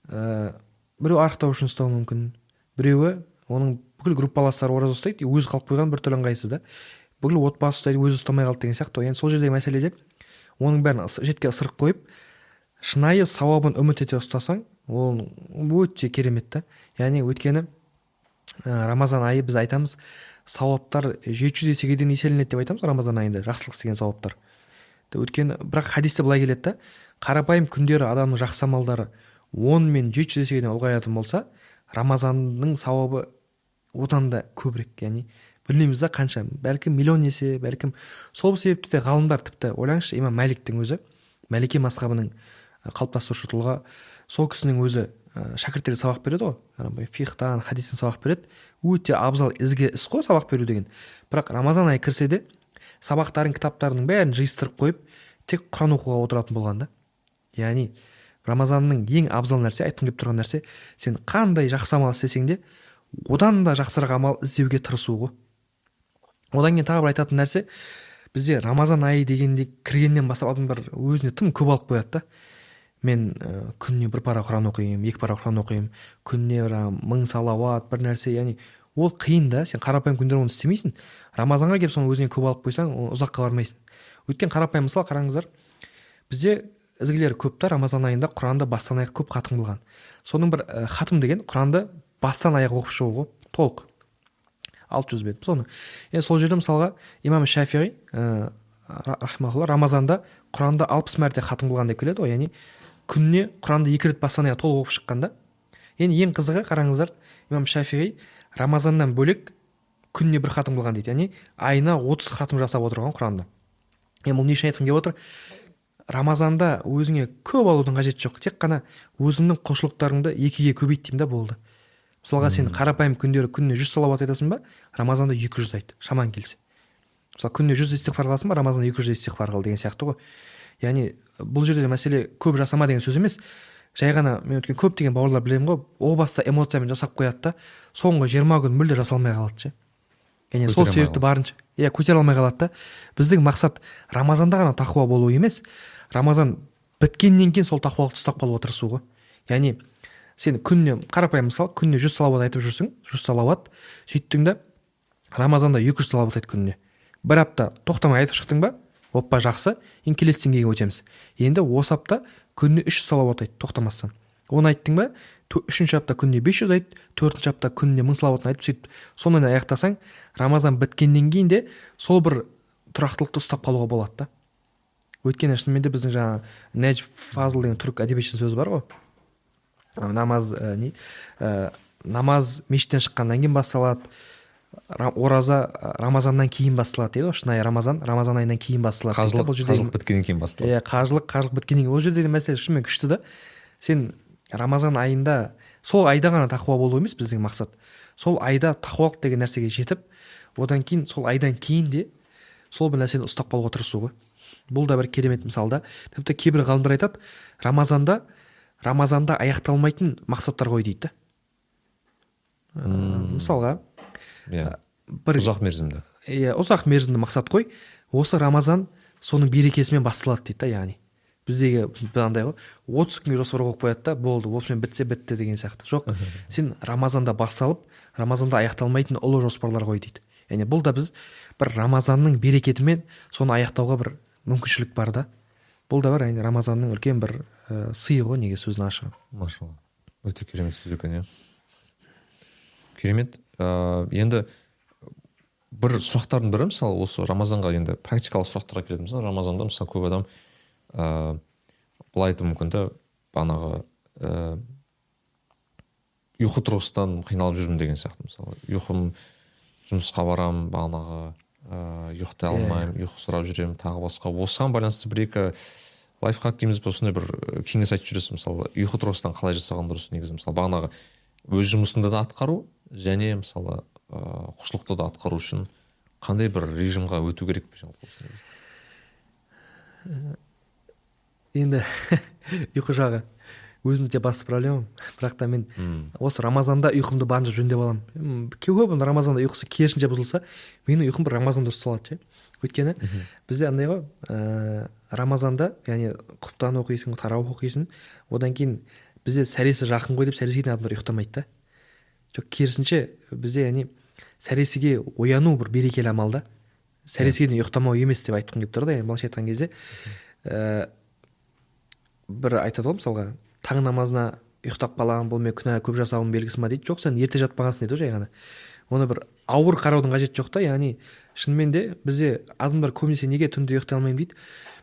S2: Біреу арықтау үшін ұстауы мүмкін. Біреуі оның бүкіл группаластары ораза ұстайды, өзі қалып қойған бір түрлі ыңғайсыз да. Бүкіл отбасы ұстайды, өзі ұстамай қалды деген сияқты. Яғни сол жердегі мәселеде оның бәрін жетке ысырып қойып, шынайы сауабын үміт ете ұстасаң, ол өте керемет та. Яғни өйткені Рамазан айы біз айтамыз, сауаптар 700 есеге дейін еселенеді деп айтамыз Рамазан айында, жақсылық істеген сауаптар. Өйткені бірақ хадисте былай келеді да, қарапайым күндері адамның жақсы амалдары 10 мен 700 есеге дейін ұлғаятын болса, Рамазанның сауабы одан да көбірек. Яғни білмейміз да қанша, бәлкім миллион есе, бәлкім. Сол себепті де ғалымдар тіпті ойлаңызшы, имам Мәликтің өзі, Мәлики мазхабының қалыптастырушы тұлға, сол кісінің өзі шәкірттерге сабақ береді ғой, фихтан, хадистен сабақ береді. Өте абзал ізгі іс қой сабақ беру деген. Бірақ Рамазан айы кірсе де сабақтарын, кітаптарының бәрін жиыстырып қойып, тек Құран оқуға отыратын болған да. Яғни Рамазанның ең абзал нәрсе, айтқым келіп тұрған нәрсе, сен қандай жақсы амал істесең де, одан да жақсырақ амал іздеуге тырысу ғой. Одан кейін тағы бір айтатын нәрсе, бізде Рамазан айы дегенде кіргеннен бастап адамдар өзіне тым көп алып қояды да. Мен күніне бір пара Құран оқимын, 2 пара Құран оқимын, күніне 1000 салауат, бір нәрсе, яғни ол қиын да. Сен қарапайым күндер оны істемейсің. Рамазанға келіп соны өзіңе көп алып қойсаң, ұзаққа бармайсың. Өйткені қарапайым мысал қараңыздар, бізде ізгілер көп та. Рамазан айында Құранды бастан аяқ көп хатым қылған. Соның бір хатым деген Құранды бастан аяқ оқып шығу ғой, толық 600 бет. Соны сол жерде мысалға имам Шафиғи рахмаулла Рамазанда Құранды 60 мәрте хатым қылған деп келеді ғой. Яғни күніне Құранды 2 рет бастан аяқ толық оқып шыққанда. Енді ең қызығы қараңыздар, имам Шафиғи Рамазаннан бөлек күніне 1 хатым қылған дейді. Яғни айына 30 хатым жасап отырған Құранды. Бұл не үшін айтқым келіп отыр? Рамазанда өзіңе көп алудың қажеті жоқ. Тек қана өзіңнің құлшылықтарыңды 2-ге көбейт деймін да, болды. Мысалға сен қарапайым күндері күніне 100 салауат айтасың ба, Рамазанда 200 айт, шаман келсе. Мысалы күніне 100 истиғфар қыласың ба, Рамазанда 200 истиғфар қыл деген сияқты ғой. яғни бұл жерде мәселе көп жасама деген сөз емес. Жай ғана мен өткен көптеген бауырлар білемін ғой, о баста эмоциямен жасап қояды да соңғы 20 күн мүлде жасалмай қалады ше. Яғни сол себепті барынша көтере алмай қалады да. Біздің мақсат Рамазанда ғана тақуа болу емес, Рамазан біткеннен кейін сол тақуалықты ұстап қалуға тырысу ғой. Яғни сен күніне, қарапайым мысал, күніне 100 салауат айтып жүрсің, 100 салауат, сөйттің да Рамазанда 200 салауат айт күніне. Бір апта тоқтамай айтып шықтың ба, оппа жақсы, енді келесі деңгейге өтеміз. Енді осы апта күніне 300 салауат айт тоқтамастан. Оны айттың ба, үшінші апта күніне 500 айт, төртінші апта күніне 1000 салауатын айтып сөйтіп сонымен аяқтасаң, Рамазан біткеннен кейін де сол бір тұрақтылықты ұстап қалуға болады да. Өйткені шынымен де біздің жаңа Нәжіп Фазыл деген түрік әдебиетшінің сөзі бар ғой. Намаз мешіттен шыққаннан кейін басталады, ораза Рамазаннан кейін басталады дейді ғой. Шынайы Рамазан айынан кейін басталады.
S1: Қажылық біткеннен кейін басталады.
S2: Қажылық біткеннен кейін. Ол жердегі мәселе шынымен күшті да. Сен Рамазан айында, сол айда ғана тақуа болу емес біздің мақсат. Сол айда тақуалық деген нәрсеге жетіп, одан кейін сол айдан кейін де сол бір нәрсені ұстап қалуға тырысу ғой. Бұл да бір керемет мысалда. Тіпті кейбір ғалымдар айтады, Рамазанда аяқталмайтын мақсаттар ғой дейді. Мысалға,
S1: ұзақ мерзімді.
S2: Ұзақ мерзімді мақсат қой. Осы Рамазан соның берекесімен басталады дейді. Яғни біздегі андай ғой, 30 күнге жоспар қойып қояды да, болды, осымен бітсе бітті деген сияқты. Жоқ, сен Рамазанда басталып, Рамазанда аяқталмайтын ұлы жоспарлар қой дейді. Яғни бұл да біз бір Рамазанның берекетімен соны аяқтауға бір мүмкіншілік бар да. Бұл да бір Рамазанның үлкен бір сыйы ғой, неге сөздің ашығы.
S1: Машалла. Өте керемет сөз екен, керемет. Енді бір сұрақтардың бірі, мысалы, осы Рамазанға енді практикалық сұрақтарға келетін болса, Рамазанда мысалы көп адам былай айтуы мүмкін да, бағанағы ұйқы тұрғысынан қиналып жүрмін деген сияқты. Мысалы, ұйқым, жұмысқа барам, бағанағы ұйықтай алмаймын, ұйқы сұрап жүремін, тағы басқа. Осыған байланысты бір-екі лайфхак дейміз бе, осындай бір кеңес айтып жүресің. Мысалы, ұйқы тұрғысынан қалай жасаған дұрыс негізі. Мысалы, бағанағы өз жұмысыңды да атқару, және мысалы құлшылықты да атқару үшін қандай бір режимға өту керек пе жалпы осындай?
S2: Енді ұйқы жағы өзімде басты проблемам, бірақ та мен осы Рамазанда ұйқымды барынша жөндеп аламын. Көбінің Рамазанда ұйқысы керісінше бұзылса, менің ұйқым бір Рамазанда дұрыс болады. Өйткені бізде андай ғой, Рамазанда, яғни құптан оқисың, тараух оқисың, одан кейін бізде сәресі жақын ғой деп сәресіге адамдар ұйықтамайды да. Жоқ, керісінше бізде яғни сәресіге ояну бір берекелі амал да. Сәресіге ұйықтамау емес деп айтқым келіп тұр да. Былайша айтқан кезде бір айтады ғой, мысалға, таң намазына ұйықтап қалған, бұл мен күнә көп жасауым белгісі ма дейді. Жоқ, сен ерте жатпағансың дейді жай ғана. Оны бір ауыр қараудың қажеті жоқ та. Яғни шынымен де бізде адамдар көбінесе неге түнде ұйықтай алмаймын дейді.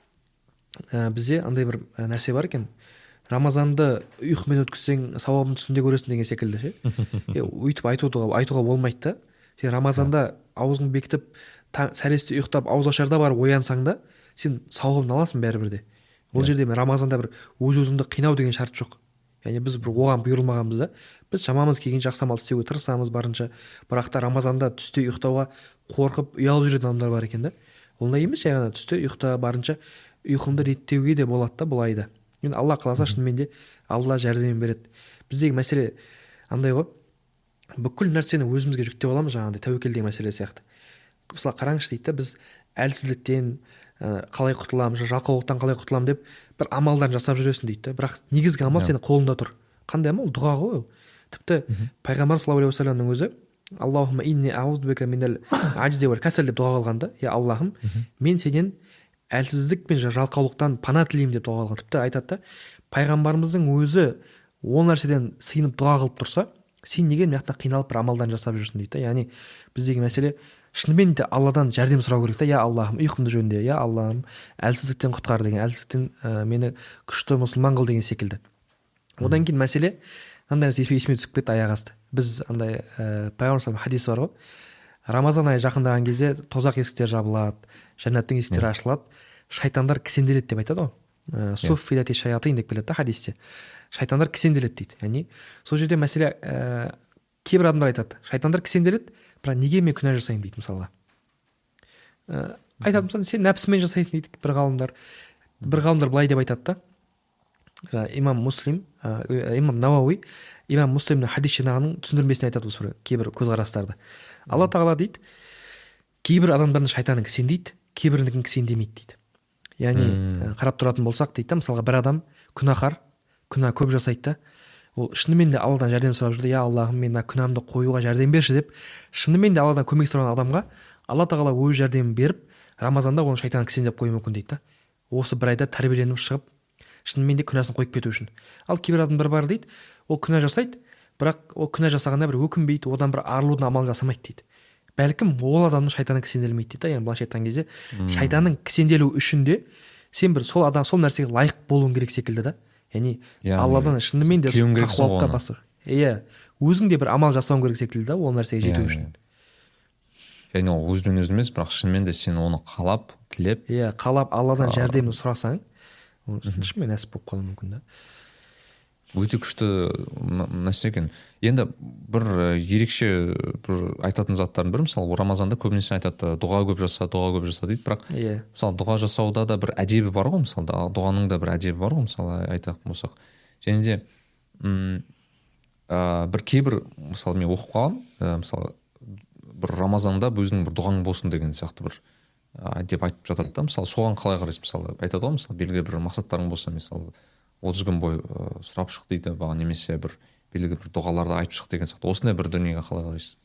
S2: Бізде андай бір нәрсе бар екен. Рамазанды ұйқымен өткізсең сауабын түсінде көресің деген секілді ше. Өйтіп айтуға болмайды да. Сен Рамазанда аузыңды бекітіп, сәресте ұйықтап, ауыз ашарда барып оянсаң да, сен сауабын аласың бәрібір де. Бұл жерде мен Рамазанда бір өз-өзіңді қинау деген шарт жоқ. Яғни біз бір оған бұйырылмағанбыз да. Біз шамамыз келген жақсы амал істеуге тырысамыз барынша. Бірақ та Рамазанда түсте ұйықтауға қорқып, ұялып жүретін адамдар бар екен да. Ондай емес, жай ғана түсте ұйықта барынша ұйқымды реттеуге де болады да бұл айда. Енді Алла қаласа шынымен де Алла жәрдем береді. Біздегі мәселе андай ғой, бүкіл нәрсені өзімізге жүктеп аламыз, жаңағыдай тәуекел деген мәселе сияқты. Мысалы қараңызшы дейді да, біз әлсіздіктен қалай құтыламын, жалқаулықтан қалай құтыламын деп бір амалдарын жасап жүресің дейді да. Бірақ негізгі амал сенің қолыңда тұр. Қандай амал? Дұға ғой ол. Тіпті пайғамбар саллаллаху алейхи уассаламның өзі Аллахумма инни аузу бика минал ажзи вал касал деп дұға қылған да. Я Аллахым, мен сенен әлсіздік пен жалқаулықтан пана тілеймін деп дұға қылған. Тіпті айтады да, пайғамбарымыздың өзі ол нәрседен сыйынып дұға қылып тұрса, сен неге мына қиналып бір амалдарын жасап жүрсің дейді да. Яғни біздегі мәселе шынымен де Алладан жәрдем сұрау керек та. Я Аллахым, ұйқымды жөнде, я Аллахым, әлсіздіктен құтқар деген, әлсіздіктен мені күшті мұсылман қыл деген секілді. Одан кейін мәселе андай нәрсе есіме түсіп кетті аяқ асты. Біз андай пайғамбар саллаллаху хадис бар ғой. Рамазан айы жақындаған кезде тозақ есіктері жабылады, жәннаттың есіктері ашылады, шайтандар кісенделеді деп айтады ғой. Суффилати шаятин деп келеді да хадисте. Шайтандар кісенделеді дейді. Яғни сол жерде мәселе кейбір адамдар айтады, шайтандар кісенделеді, бірақ неге мен күнә жасаймын дейді мысалға. Айтады, мысалы, сен нәпсімен жасайсың дейді бір ғалымдар. бір ғалымдар былай деп айтады да, имам Муслим, имам Науауи имам Муслимнің хадис жинағының түсіндірмесіне айтады осы бір кейбір көзқарастарды. Алла тағала дейді, кейбір адамдардың шайтаны кісендейді, кейбірінікін кісендемейді дейді. Яғни қарап тұратын болсақ дейді, мысалға бір адам күнәһар, күнә көп жасайды да, ол шынымен де Алладан жәрдем сұрап жүрді, я Аллахым, мен мына күнәмді қоюға жәрдем берші деп, шынымен де Алладан көмек сұраған адамға Алла тағала өз жәрдемін беріп, Рамазанда оның шайтаны кісендеп қоюы мүмкін дейді да. Осы бір айда тәрбиеленіп шығып, шынымен де күнәсін қойып кету үшін. Ал кейбір адамдар бар дейді, ол күнә жасайды, бірақ ол күнә жасағанда бір өкінбейді, одан бір арылудың амалын жасамайды дейді. Бәлкім ол адамның шайтаны кісенделмейді дейді да. Яғни былайша айтқан кезде шайтанның кісенделуі үшін де сен бір сол нәрсеге лайық болуың керек секілді да. Яғни Алладан шынымен де тақуалыққа басып, өзің де бір амал жасауың керек секілді да, ол нәрсеге жету үшін.
S1: Яғни ол өзінен өзі емес, бірақ шынымен де сен оны қалап, тілеп,
S2: қалап Алладан жәрдемін сұрасаң, ол шынымен нәсіп болып қалуы мүмкін да.
S1: Өте күшті нәрсе екен. Енді бір ерекше бір айтатын заттардың бірі, мысалы Рамазанда көбінесе айтады, дұға көп жаса дейді, бірақ мысалы дұға жасауда да бір әдебі бар ғой, мысалы дұғаның да бір әдебі бар ғой, мысалы айтатын болсақ. Және де бір кейбір, мысалы мен оқып қалған, мысалы бір Рамазанда өзінің бір дұғаң болсын деген сияқты бір деп айтып жатады да. Мысалы соған қалай қарайсыз? Мысалы айтады ғой, мысалы белгілі бір мақсаттарың болса, мысалы 30 күн бойы сұрап шық дейді, немесе бір белгілі бір дұғаларды айтып шық деген сияқты. Осындай бір дүниеге қалай қарайсыз?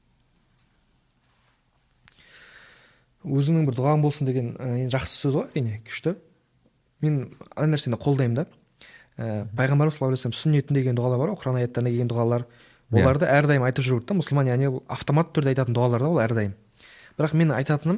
S2: Өзіңнің бір дұғаң болсын деген жақсы сөз ғой, әрине, күшті. Мен ана нәрсені қолдаймын да. Пайғамбарымыз саллаллаху алейхи вассалам сүннетін деген дұғалар бар, Құран аяттарына келген дұғалар. Оларды әрдайым айтып жүреді да. Мұсылман яғни автомат түрде айтатын дұғалар да, ол әрдайым. Бірақ мен айтатыным,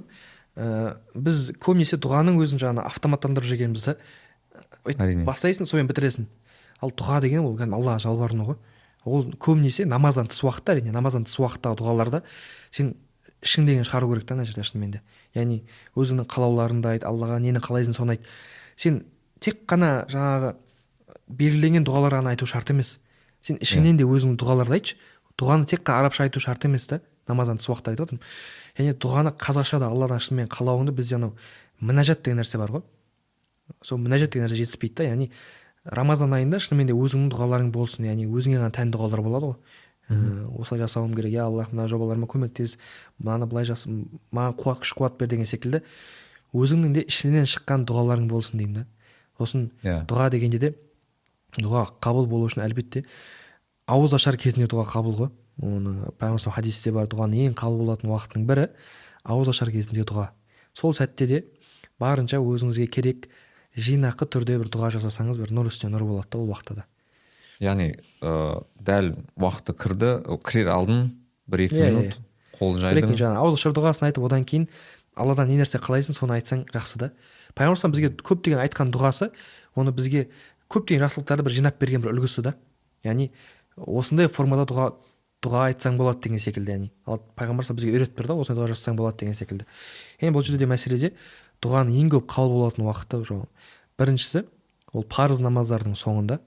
S2: біз көбінесе дұғаның өзін жаңа автоматтандырып жүргенбізді. Бастайсың, сонымен бітіресің. Ал дұға деген ол Аллаға жалбарыну ғой. Ол көбінесе намаздан тыс уақытта, әрине, намаздан тыс уақыттағы дұғаларда сен ішіңдегін шығару керек та, ана жерде шынымен де. Яғни өзіңнің қалауларыңды айт, Аллаға нені қалайсың соны айт. Сен тек қана жаңағы белгіленген дұғалар ғана айту шарт емес. Сен ішіңнен де өзіңнің дұғаларды айтшы. Дұғаны тек қана арабша айту шарт емес та, намаздан тыс уақытта айтып отырмын. Яғни дұғаны қазақшада Алладан шынымен қалауыңды, бізде анау мінәжат деген нәрсе бар ғой. Сол мінәжат деген нәрсе жетіспейді да. Яғни Рамазан айында шынымен де өзіңнің дұғаларың болсын, яғни өзіңе ғана тән дұғалар болады ғой. Осылай жасауым керек, я Аллах, мына жобаларыма көмектес, мынаны былай жаса, маған күш қуат бер деген секілді өзіңнің де ішінен шыққан дұғаларың болсын деймін да. Сосын дұға дегенде де дұға қабыл болу үшін әлбетте ауыз ашар кезінде дұға қабыл ғой. Оны пайғамбар хадисте бар, дұғаның ең қабыл болатын уақытының бірі ауыз ашар кезінде дұға. Сол сәтте де барынша өзіңізге керек жинақы түрде бір дұға жасасаңыз, бір нұр үстіне нұр болады да ол уақытта да.
S1: Яғни дәл уақыты кірер алдын 1-2 минут қолын жайдың.
S2: Ауыз ашар дұғасын айтып, одан кейін Алладан не нәрсе қалайсың, соны айтсаң жақсы да. Пайғамбар бізге көптеген айтқан дұғасы, оны бізге көптеген жақсылықтарды бір жинап берген бір үлгісі да. Яғни осындай формада дұға айтсаң болады деген секілді, яғни. Ал пайғамбар бізге үйретіп берді, осындай дұға жасасаң болады деген секілді. Бұл жерде мәселеде дұғаның ең көп қабыл болатын уақыты біріншісі ол парыз намаздардың соңында.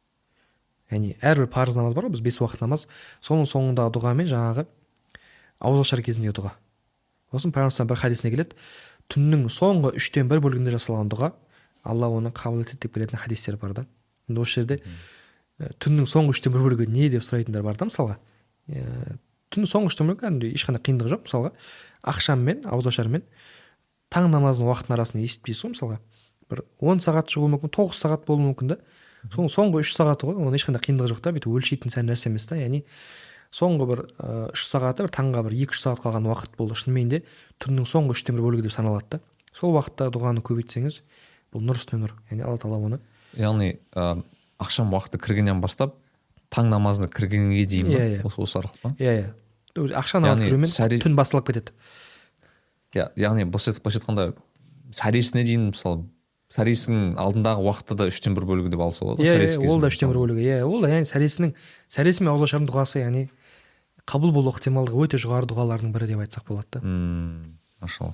S2: Яғни әрбір парыз намаз бар ғой, біз 5 уақыт намаз, соның соңындағы дұға мен жаңағы ауыз ашар кезіндегі дұға. Осын пайғамбар бір хадисіне келеді, түннің соңғы 1/3 бөлігінде жасалған дұға Алла оны қабыл етеді деп келетін хадистер бар да. Осы жерде түннің соңғы 1/3 бөлігі не деп сұрайтындар бар да, мысалға. Түннің соңғы 1/3 бөлігі ешқандай қиындығы жоқ, мысалға ақшаммен, ауыз ашармен таң намазының уақытының арасында есітпейсіз ғой, мысалға. Бір 10 сағат шығуы мүмкін, 9 сағат болуы мүмкін да. Соның соңғы 3 сағаты ғой, оның ешқандай қиындығы жоқ та, бүйтіп өлшейтін сән нәрсе емес та. Яғни соңғы бір 3 сағаты бір таңға бір 2-3 сағат қалған уақыт болды. Шынымен де түннің соңғы 1/3 бөлігі деп саналады да. Сол уақытта дұғаны көбейтсеңіз, бұл нұр үстіне нұр. Яғни Алла тағала оны.
S1: Яғни ақшам уақыты кіргеннен бастап таң намазына кіргенге дейін ба? Осы аралық па?
S2: Иә. Ақша намаз кірумен түн басталып кетеді.
S1: Яғни былайша айтқанда сәресіне дейін, мысалы сәресінің алдындағы уақытты да 3/3 бөлігі деп алса болады.
S2: Ол да 3/3 бөлігі. Ол да яғни сәресі мен ауыз ашардың дұғасы, яғни қабыл болу ықтималдығы өте жоғары дұғалардың бірі деп айтсақ болады да.
S1: Машалла.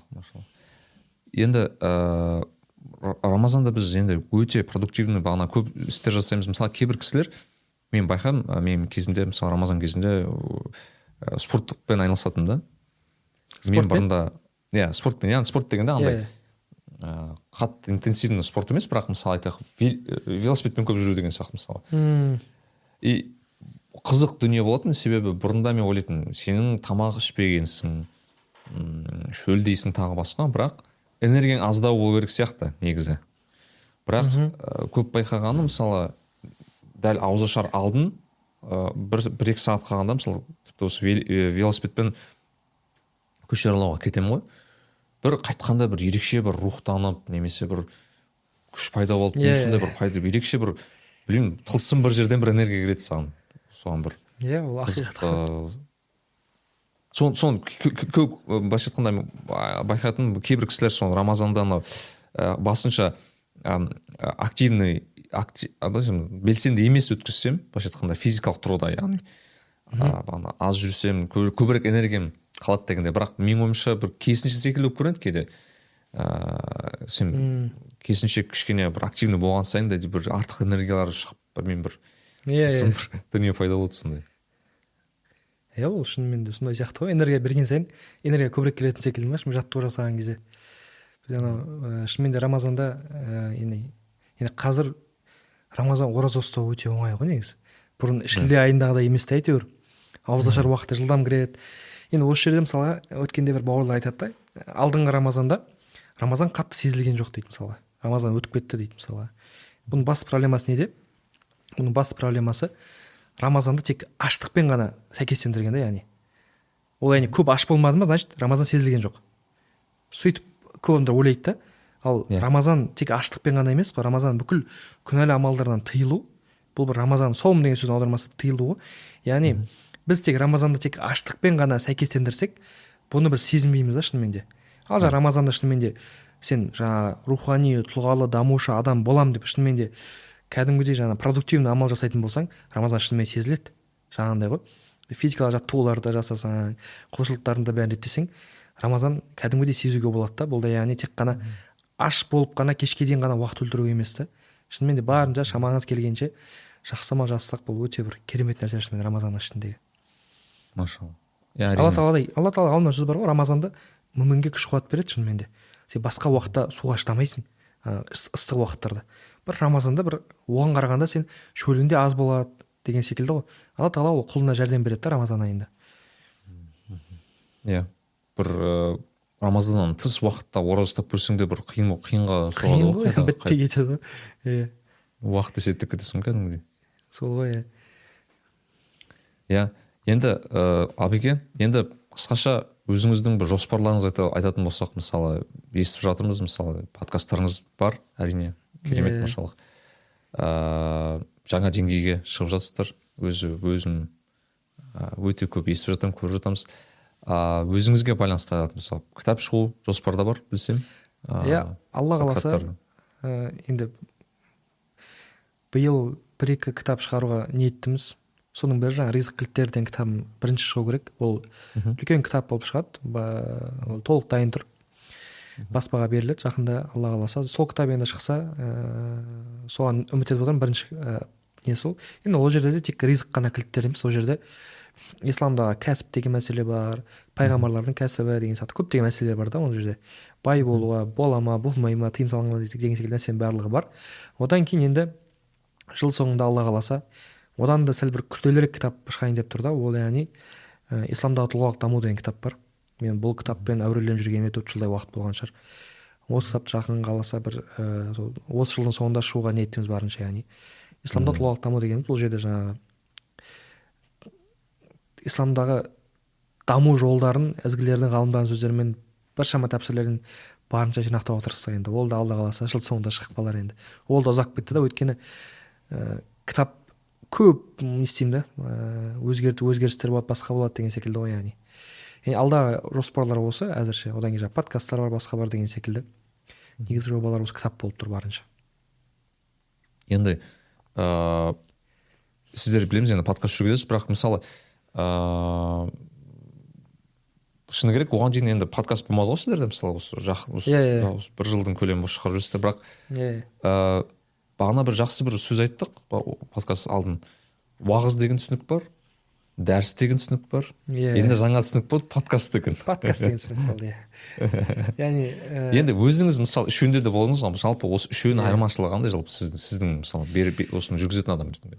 S1: Енді Рамазанда біз енді өте продуктивный бағана көп істер жасаймыз. Мысалы кейбір кісілер, мен байқаймын, мен кезінде, мысалы Рамазан кезінде спортпен айналысатым да. Мен бұрында спортпен, яғни спорт дегенде андай қатты интенсивный спорт емес, бірақ мысалы айтайық велосипедпен көп жүру деген сияқты мысалы. И қызық дүние болатын, себебі бұрында мен ойлайтын, сенің тамақ ішпегенсің, шөлдейсің тағы басқа, бірақ энергияң аздау болу керек сияқты негізі. Бірақ көп байқағаным, мысалы дәл ауызашар алдын бір-екі сағат қалғанда, мысалы тіпті осы велосипедпен көше аралауға кетемін ғой, бір қайтқанда бір ерекше бір рухтанып, немесе бір күш пайда болып, сондай бір пайда, ерекше бір, білмеймін, тылсым бір жерден бір энергия келеді саған, соған бір.
S2: Ол ақиқат.
S1: Сон көп былайша айтқанда байқайтын кейбір кісілер соны Рамазанда басынша активный, белсенді емес өткізсем, былайша айтқанда физикалық тұрғыда, яғни аз жүрсем, көбірек энергиям қалады дегенде, бірақ менің ойымша бір керісінше секілді болып көрінеді кейде. Сен керісінше кішкене бір активный болған сайын да бір артық энергиялар шығып, білмеймін, бір дүние пайда болды сондай.
S2: Ол шынымен де сондай сияқты ғой, энергия берген сайын энергия көбірек келетін секілді ма, жаттығу жасаған кезде. Шынымен де Рамазанда, енді қазір Рамазан ораза ұстау өте оңай ғой негізі. Бұрын шілде айындағыдай емес та әйтеуір. Ауызашар уақыты жылдам кіреді. Енді осы жерде мысалға өткенде бір бауырлар айтады да, алдыңғы Рамазанда Рамазан қатты сезілген жоқ дейді мысалға. Рамазан өтіп кетті дейді мысалға. Бұның басты проблемасы неде? Бұның басты проблемасы Рамазанды тек аштықпен ғана сәйкестендірген да, яғни. Ол яғни көп аш болмады ма, значит, Рамазан сезілген жоқ. Сөйтіп көп адамдар ойлайды да, ал Рамазан тек аштықпен ғана емес қой, Рамазан бүкіл күнәлі амалдардан тыйылу. Бұл бір Рамазан сом деген сөздің аудармасы тыйылу ғой. Яғни біз тек Рамазанды тек аштықпен ғана сәйкестендірсек, бұны бір сезінбейміз да шынымен де. Ал жаңа Рамазанда шынымен де сен жаңа рухани, тұлғалы, дамушы адам болам деп шынымен де кәдімгідей жаңа продуктивный амал жасайтын болсаң, Рамазан шынымен сезіледі. Жаңағындай ғой. Физикалық жаттығуларды жасасаң, құлшылықтарыңды бәрін реттесең, Рамазан кәдімгідей сезуге болады да. Бұл да яғни тек қана аш болып қана кешке дейін ғана уақыт өлтіру емес та. Шынымен де барынша шамаңыз келгенше жақсы амал жасасақ, бұл өте бір керемет нәрсе шынымен Рамазанның ішіндегі.
S1: Машалла.
S2: Алла тағала ғалымда сөз бар ғой, Рамазанда мүмінге күш қуат береді шынымен де. Сен басқа уақытта суға шыдамайсың, ыстық уақыттарда. Бір Рамазанда бір оған қарағанда сен шөлінде аз болады деген секілді ғой. Алла тағала ол құлына жәрдем береді да Рамазан айында.
S1: Бір Рамазаннан тыс уақытта ораза ұстап көрсең де бір қиынға соғады ғой.
S2: Бітпей кетеді.
S1: Уақыт есептеп кетесің кәдімгідей.
S2: Сол ғой.
S1: Енді Абеке, енді қысқаша өзіңіздің бір жоспарларыңызды айтатын болсақ, мысалы естіп жатырмыз, мысалы подкасттарыңыз бар, әрине, керемет, машаллах. Жаңа деңгейге шығып жатсыздар, өзім өте көп естіп жатырмын, көріп жатамыз. Өзіңізге байланысты айтатын болсақ, кітап шығу жоспарда бар, білсем.
S2: Алла қаласа, енді биыл 1-2 кітап шығаруға ниеттіміз. Соның бірі жаңа ризық кілттері деген кітабым бірінші шығу керек. Ол үлкен кітап болып шығады, ол толық дайын тұр. Баспаға беріледі жақында, Алла қаласа. Сол кітап енді шықса, соған үміт етіп отырмын, бірінші не сол. Енді ол жерде де тек ризық қана кілттер емес, ол жерде исламдағы кәсіп деген мәселе бар, пайғамбарлардың кәсібі деген сияқты көптеген мәселелер бар да, ол жерде. Бай болуға, бола ма, болмай ма, тыйым салынған деген секілді нәрсенің барлығы бар. Одан кейін енді жыл соңында Алла қаласа, одан да сәл бір күрделірек кітап шығайын деп тұр да, ол яғни исламдағы тұлғалық даму деген кітап бар. Мен бұл кітаппен әуреленіп жүргеніме 4 жылдай уақыт болған шығар. Осы кітапты жақын қаласа бір осы жылдың соңында шығуға ниетіміз барынша, яғни исламда тұлғалық даму дегеніміз бұл жерде жаңағы исламдағы даму жолдарын ізгілердің, ғалымдардың сөздерімен біршама тәпсірлерін барынша жинақтауға тырыссақ, енді ол да Алла қаласа жыл соңында шығып қалар енді. Ол да ұзақ кетті да, өйткені кітап көп не істеймін да, өзгерістер болады, басқа болады деген секілді ғой, яғни. Алдағы жоспарлар осы әзірше, одан кейін подкасттар бар, басқа бар деген секілді. Негізгі жобалар осы кітап болып тұр барынша.
S1: Енді сіздер білеміз, енді подкаст жүргізесіз, бірақ мысалы шыны керек, оған дейін енді подкаст болмады ғой сіздерде, мысалы осы бір жылдың көлемі шығарып жүрсіздер, бірақ бағана бір жақсы бір сөз айттық подкаст алдын. Уағыз деген түсінік бар, дәріс деген түсінік бар.
S2: Иә.
S1: Енді жаңа түсінік болды, подкаст деген.
S2: Подкаст деген түсінік болды, иә. Яғни
S1: енді өзіңіз мысалы үшеуінде де болдыңыз ғой, жалпы осы үшеуінің айырмашылығы қандай жалпы сіздің мысалы осыны жүргізетін адам ретінде?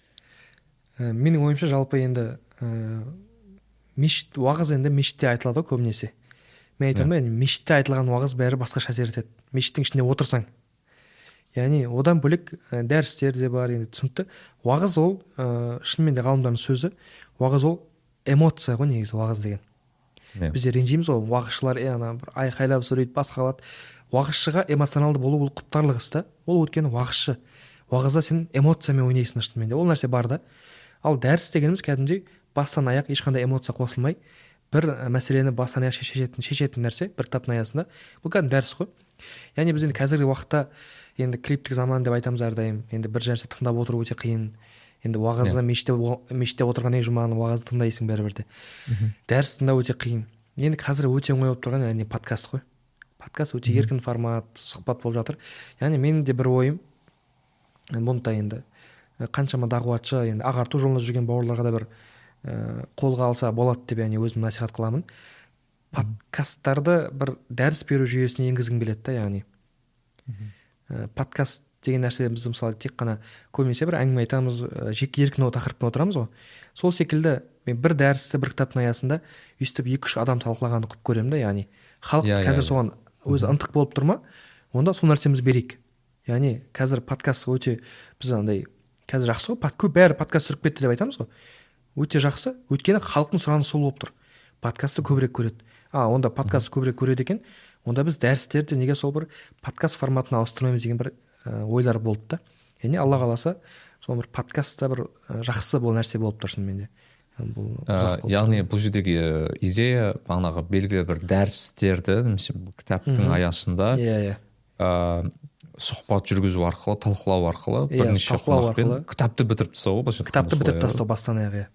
S2: Менің ойымша жалпы енді мешіт уағыз енді мешітте айтылады ғой көбінесе. Мен айтамын, яғни мешітте айтылған уағыз бәрі басқаша әсер етеді. Мешіттің ішінде отырсаң. Яғни одан бөлек дәрістер де бар, енді түсінікті. Уағыз ол шынымен де ғалымдардың сөзі, уағыз ол эмоция ғой негізі уағыз деген. Бізде ренжиміз ғой, уағызшылар ана бір айқайлап сөйлейді, басқа қылады. Уағызшыға эмоционалды болу ол құптарлық іс та. Ол өйткені уағызшы. Уағызда сен эмоциямен ойнайсың шынымен де. Ол нәрсе бар да. Ал дәріс дегеніміз кәдімгідей бастан аяқ ешқандай эмоция қосылмай, бір мәселені бастан аяқ шешетін нәрсе бір кітаптың аясында. Бұл кәдімгі дәріс қой. Яғни біз енді қазіргі уақытта енді криптік заман деп айтамыз әрдайым. Енді бір нәрсе тыңдап отыру өте қиын. Енді уағызда мешітте отырған жұманы уағызды тыңдайсың бәрібір де. Дәріс тыңдау өте қиын. Енді қазір өте оңай болып тұрған яғни подкаст қой. Подкаст өте еркін формат, сұхбат болып жатыр. Яғни менің де бір ойым, бұнда енді қаншама дағуатшы, енді ағарту жолында жүрген бауырларға да бір қолға алса болады деп яғни өзім насихат қыламын. Подкасттарды бір дәріс беру жүйесіне енгізгім келеді да, яғни. Подкаст деген нәрсе біз мысалы тек қана көбінесе бір әңгіме айтамыз, жеке еркін тақырыппен отырамыз ғой. Сол секілді мен бір дәрісті бір кітаптың аясында өйстіп 2-3 адам талқылағанды құп көремін да, яғни халық қазір соған өзі ынтық болып тұр ма, онда сол нәрсеміз берейік. Яғни қазір подкаст өте біз андай қазір жақсы ғой, көп бәрі подкаст түсіріп кетті деп айтамыз ғой. Өте жақсы, өйткені халықтың сұранысы сол болып тұр. Подкастты көбірек көреді. Онда подкаст көбірек көреді екен, онда біз дәрістерді неге сол бір подкаст форматына ауыстырмаймыз деген бір ойлар болды да. Яғни Алла қаласа сол бір подкастта бір жақсы бұл нәрсе болып тұр шынымен де.
S1: Яғни бұл жердегі идея бағанағы белгілі бір дәрістерді немесе кітаптың аясында сұхбат жүргізу арқылы, талқылау арқылы бірнеше қонақпен кітапты бітіріп тастау ғой.
S2: Кітапты бітіріп тастау бастан аяқ.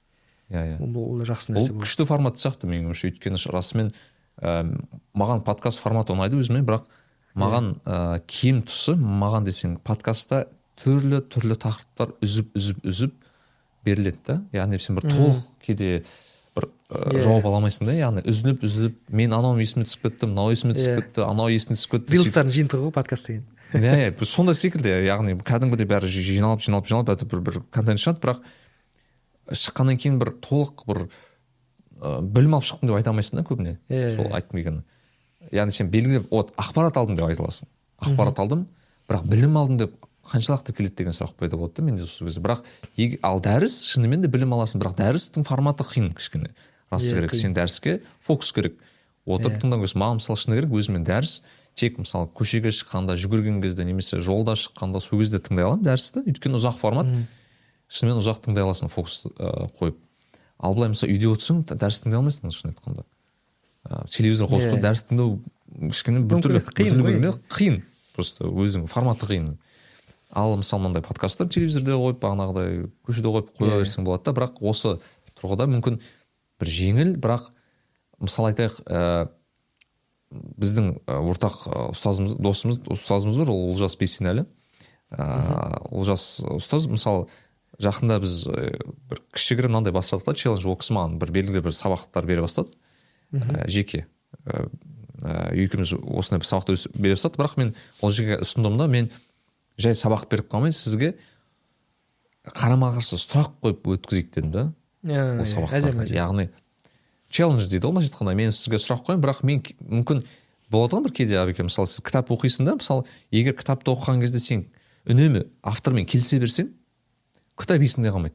S1: Бұл
S2: жақсы нәрсе.
S1: Бұл күшті формат сияқты менің ойымша, өйткені расымен маған подкаст форматы ұнайды өзіме, бірақ маған кем тұсы, маған десең подкастта түрлі тақырыптар үзіп беріледі да. Яғни сен бір толық кейде бір жауап ала алмайсың да. Яғни үзіліп мен анау есіме түсіп кетті, мынау есіме түсіп кетті, анау есіне түсіп кетті.
S2: Рилстардың жиынтығы ғой подкаст деген.
S1: Сондай секілді, яғни кәдімгідей бәрі жиналып бір контент шығады, бірақ шыққаннан кейін бір толық бір білім алып шықтым деп айта алмайсың да көбіне. Сол айтқым келгені. Яғни сен белгілі ақпарат алдым деп айта аласың. Ақпарат алдым, бірақ білім алдым деп қаншалықты келеді деген сұрақ пайда болады да менде сол кезде. Бірақ ал дәріс шынымен де білім аласың, бірақ дәрістің форматы қиын кішкене. Расы керек, сен дәріске фокус керек. Отырып тыңдау керек. Маған мысалы шыны керек, өзімен дәріс тек мысалы көшеге шыққанда, жүгірген кезде немесе жолда шыққанда сол кезде тыңдай аламын дәрісті. Өйткені ұзақ формат. Шынымен ұзақ тыңдай аласың фокус қойып. Ал былай мысалы үйде отырсаң, дәріс тыңдай алмайсың шын айтқанда. Телевизор қосып дәріс тыңдау кішкене біртүрлі қиын. Просто өзінің форматы қиын. Ал мысалы мынандай подкасттар телевизорда қойып, бағанағыдай көшеде қойып қоя берсең болады да, бірақ осы тұрғыда мүмкін бір жеңіл, бірақ мысалы айтайық, біздің ортақ ұстазымыз бар, ол Олжас Бейсенәлі. Олжас ұстаз, мысалы жақында біз бір кішігірім мынандай бастадық та, челлендж. Ол кісі маған бір белгілі бір сабақтар бере бастады. Жеке екеуміз осындай бір сабақты бере бастады, бірақ мен ол жеке ұсындым да, мен жай сабақ беріп қалмай сізге қарама-қарсы сұрақ қойып өткізейік дедім да. Ол сабақтарға. Яғни челлендж дейді ғой, былайша айтқанда. Мен сізге сұрақ қоямын, бірақ мен мүмкін болады ғой бір кейде Абеке, мысалы сіз кітап оқисың да, мысалы егер кітапты оқыған кезде сен үнемі автормен келісе берсең, кітап есіңде қалмайды.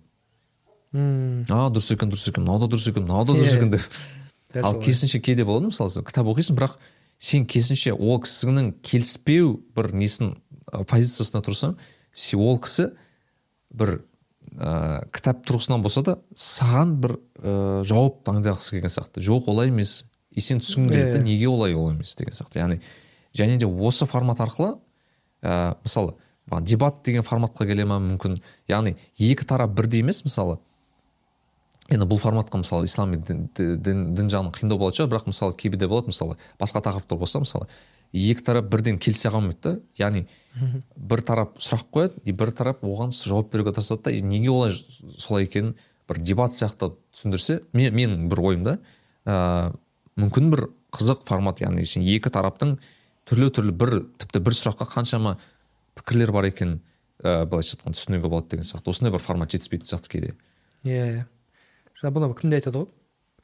S1: Дұрыс екен, мынау да дұрыс екен деп. Ал керісінше кейде болады, мысалы сіз кітап оқисың, бірақ сен керісінше ол кісінің келіспеу бір несін позициясына тұрсаң, ол кісі бір кітап тұрғысынан болса да саған бір жауап таңдағысы келген сияқты. Жоқ, олай емес. Сен түсінгің келеді, неге олай емес деген сияқты. Яғни және де осы формат арқылы мысалы дебат деген форматқа келе ма мүмкін. Яғни екі тарап бірдей емес, мысалы. Енді бұл форматқа мысалы ислами дін жағынан қиындау болады шығар, бірақ мысалы кейбірде болады, мысалы басқа тақырыптар болса, мысалы екі тарап бірден келісе қалмайды да. Яғни бір тарап сұрақ қояды, бір тарап оған жауап беруге тырысады да, неге олай солай екенін бір дебат сияқты түсіндірсе, мен бір ойымда мүмкін бір қызық формат, яғни сен екі тараптың түрлі бір тіпті бір сұраққа қаншама пікірлер бар екен былайша айтқанда түсінуге болады деген сияқты. Осындай бір формат жетіспейтін сияқты кейде.
S2: Иә. Жаңа бұны кімде айтады ғой?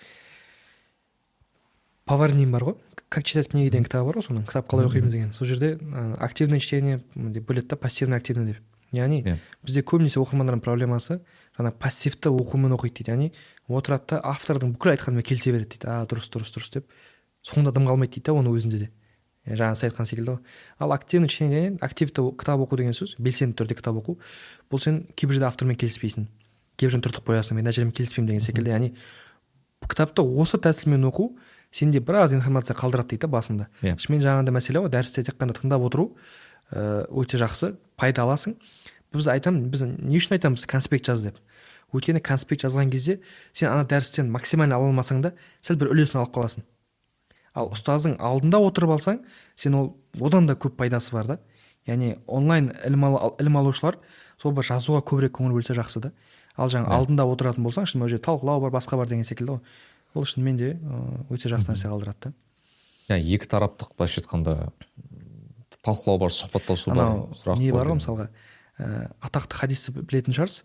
S2: Поварнин бар ғой, как читать книги деген кітабы бар ғой, соның кітап қалай оқимыз деген. Сол жерде активное чтение деп бөледі да, пассивно активно деп. Яғни бізде көбінесе оқырмандардың проблемасы жаңа пассивті оқумен оқиды дейді. Яғни отырады да автордың бүкіл айтқанымен келісе береді дейді. Дұрыс деп. Соңында дым қалмайды дейді да оның өзінде де. Жаңа сіз айтқан секілді ғой. Ал активный чтение, активті кітап оқу деген сөз, белсенді түрде кітап оқу. Бұл сен кейбір жерде автормен келіспейсің. Кейбір жерде түртіп қоясың, мен мына жермен келіспеймін деген секілді. Яғни кітапты осы тәсілмен оқу сенде біраз информация қалдырады дейді басында. Шынымен жаңағындай мәселе ғой, дәрісте тек қана тыңдап отыру өте жақсы, пайда аласың. Біз не үшін айтамыз конспект жаз деп? Өйткені конспект жазған кезде сен ана дәрістен максимально ала алмасаң да сәл бір үлесін алып қаласың. Ал ұстаздың алдында отырып алсаң, сен одан да көп пайдасы бар да. Яғни онлайн ілім алушылар сол бір жазуға көбірек көңіл бөлсе жақсы да. Ал жаңа алдында отыратын болсаң, шын ол жерде талқылау бар, басқа бар деген секілді ғой. Ол шынымен де өте жақсы нәрсе қалдырады да.
S1: Екі тараптық былайша айтқанда талқылау бар, сұхбаттасу бар.
S2: Не бар ғой, мысалға атақты хадисті білетін шығарсыз.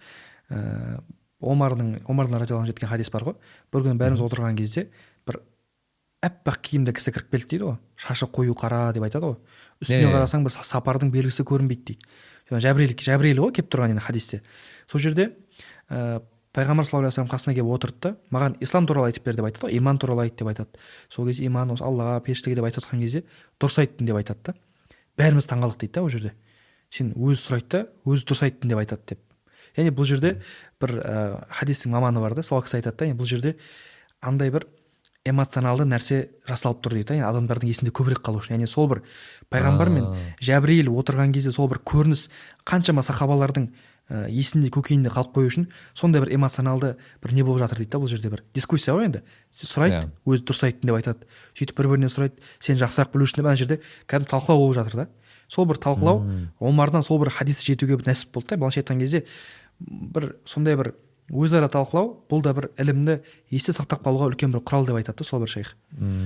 S2: Омардың радиоларына жеткен хадис бар ғой. Bir күні бәріміз отырған кезде бір әппақ киімді кісі кіріп келді дейді ғой. Шашы қою қара деп айтады ғой. Үстіне қарасаң бір сапардың белгісі көрінбейді дейді. Жәбірейіл ғой келіп тұрған енді хадисте. Сол жерде пайғамбар саллаллаху алейхи вассалам қасына келіп отырды да, маған ислам туралы айтып бер деп айтады ғой, иман туралы айт деп айтады. Сол кезде иман осы Аллаға, періштеге деп айтып жатқан кезде дұрыс айттың деп айтады да. Бәріміз таңғалдық дейді да ол жерде. Сен өзі сұрайды да, өзі дұрыс айттың деп айтады деп. Яғни бұл жерде бір хадистің маманы бар да, сол кісі айтады да, бұл жерде андай бір эмоционалды нәрсе жасалып тұр дейді, адамдардың есінде көбірек қалу үшін. Яғни сол бір пайғамбар мен Жәбірейіл отырған кезде сол бір көрініс қаншама сахабалардың есінде көкейінде қалып қою үшін сондай бір эмоционалды бір не болып жатыр дейді да. Бұл жерде бір дискуссия ғой енді. Сұрайды, өзі дұрыс айттың деп айтады. Сөйтіп бір-біріне сұрайды, сен жақсырақ білу үшін ана жерде кәдімгі талқылау болып жатыр да. Сол бір талқылау Омардан сол бір хадисті жетуге бір нәсіп болды да. Былайша айтқан кезде бір сондай бір өзара талқылау, бұл да бір ілімді есте сақтап қалуға үлкен бір құрал деп айтады сол бір шейх.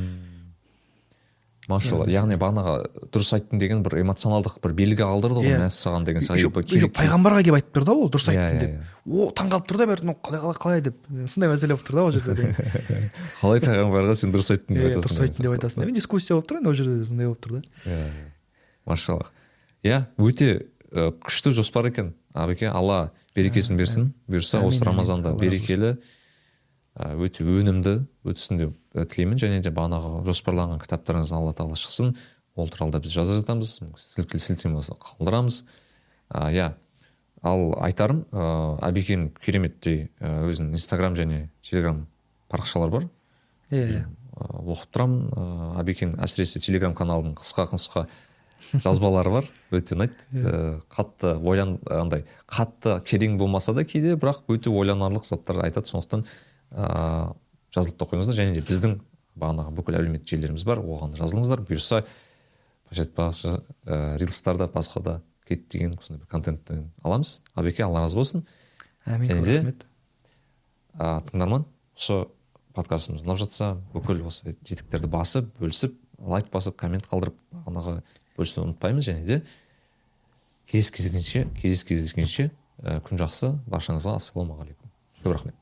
S1: Машалла. Яғни бағанағы дұрыс айттың деген бір эмоционалдық бір белгі қалдырды ғой мәссаған деген сияқты.
S2: Пайғамбарға келіп айтып берді ғой, ол дұрыс айттың деп. Таңғалып тұр да бәрі, қалай деп. Сондай мәселе болып тұр да ол жерде.
S1: Қалай пайғамбарға сен дұрыс айттың деп айтасың.
S2: Дұрыс айттың деп айтасың. Мен дискуссия болып тұр енді ол жерде, сондай болып тұр да.
S1: Машалла. Өте күшті жоспар екен. Абеке, Алла берекесін берсін. Бұйырса осы Рамазанда берекелі, өте өнімді өтсін деп тілеймін. Және де бағанағы жоспарланған кітаптарыңыз Алла тағала шықсын. Ол туралы біз жаза жатамыз, сілтеме болса қалдырамыз. Ал айтарым, Абекенің кереметтей өзінің Инстаграм және Телеграм парақшалар бар. Оқып тұрамын. Абекенің әсіресе Телеграм каналының қысқа жазбалары бар, өте ұнайды. Қатты терең болмаса да кейде, бірақ өте ойланарлық заттар айтады. Сондықтан жазылып та қойыңыздар. Және де біздің бағанағы бүкіл әлеуметтік желілеріміз бар, оған жазылыңыздар. Бұйырса рилстарда, басқа да кеттеген бір контенттен аламыз. Абеке, Алла разы болсын. Және де тыңдарман, осы подкастымыз ұнап жатса, бүкіл осы жетіктерді басып, бөлісіп, лайк басып, коммент қалдырып, бағанағы бөлісуді ұмытпаймыз. Және де кездескенше күн жақсы, баршаңызға ассалаумағалейкум. Көп рахмет.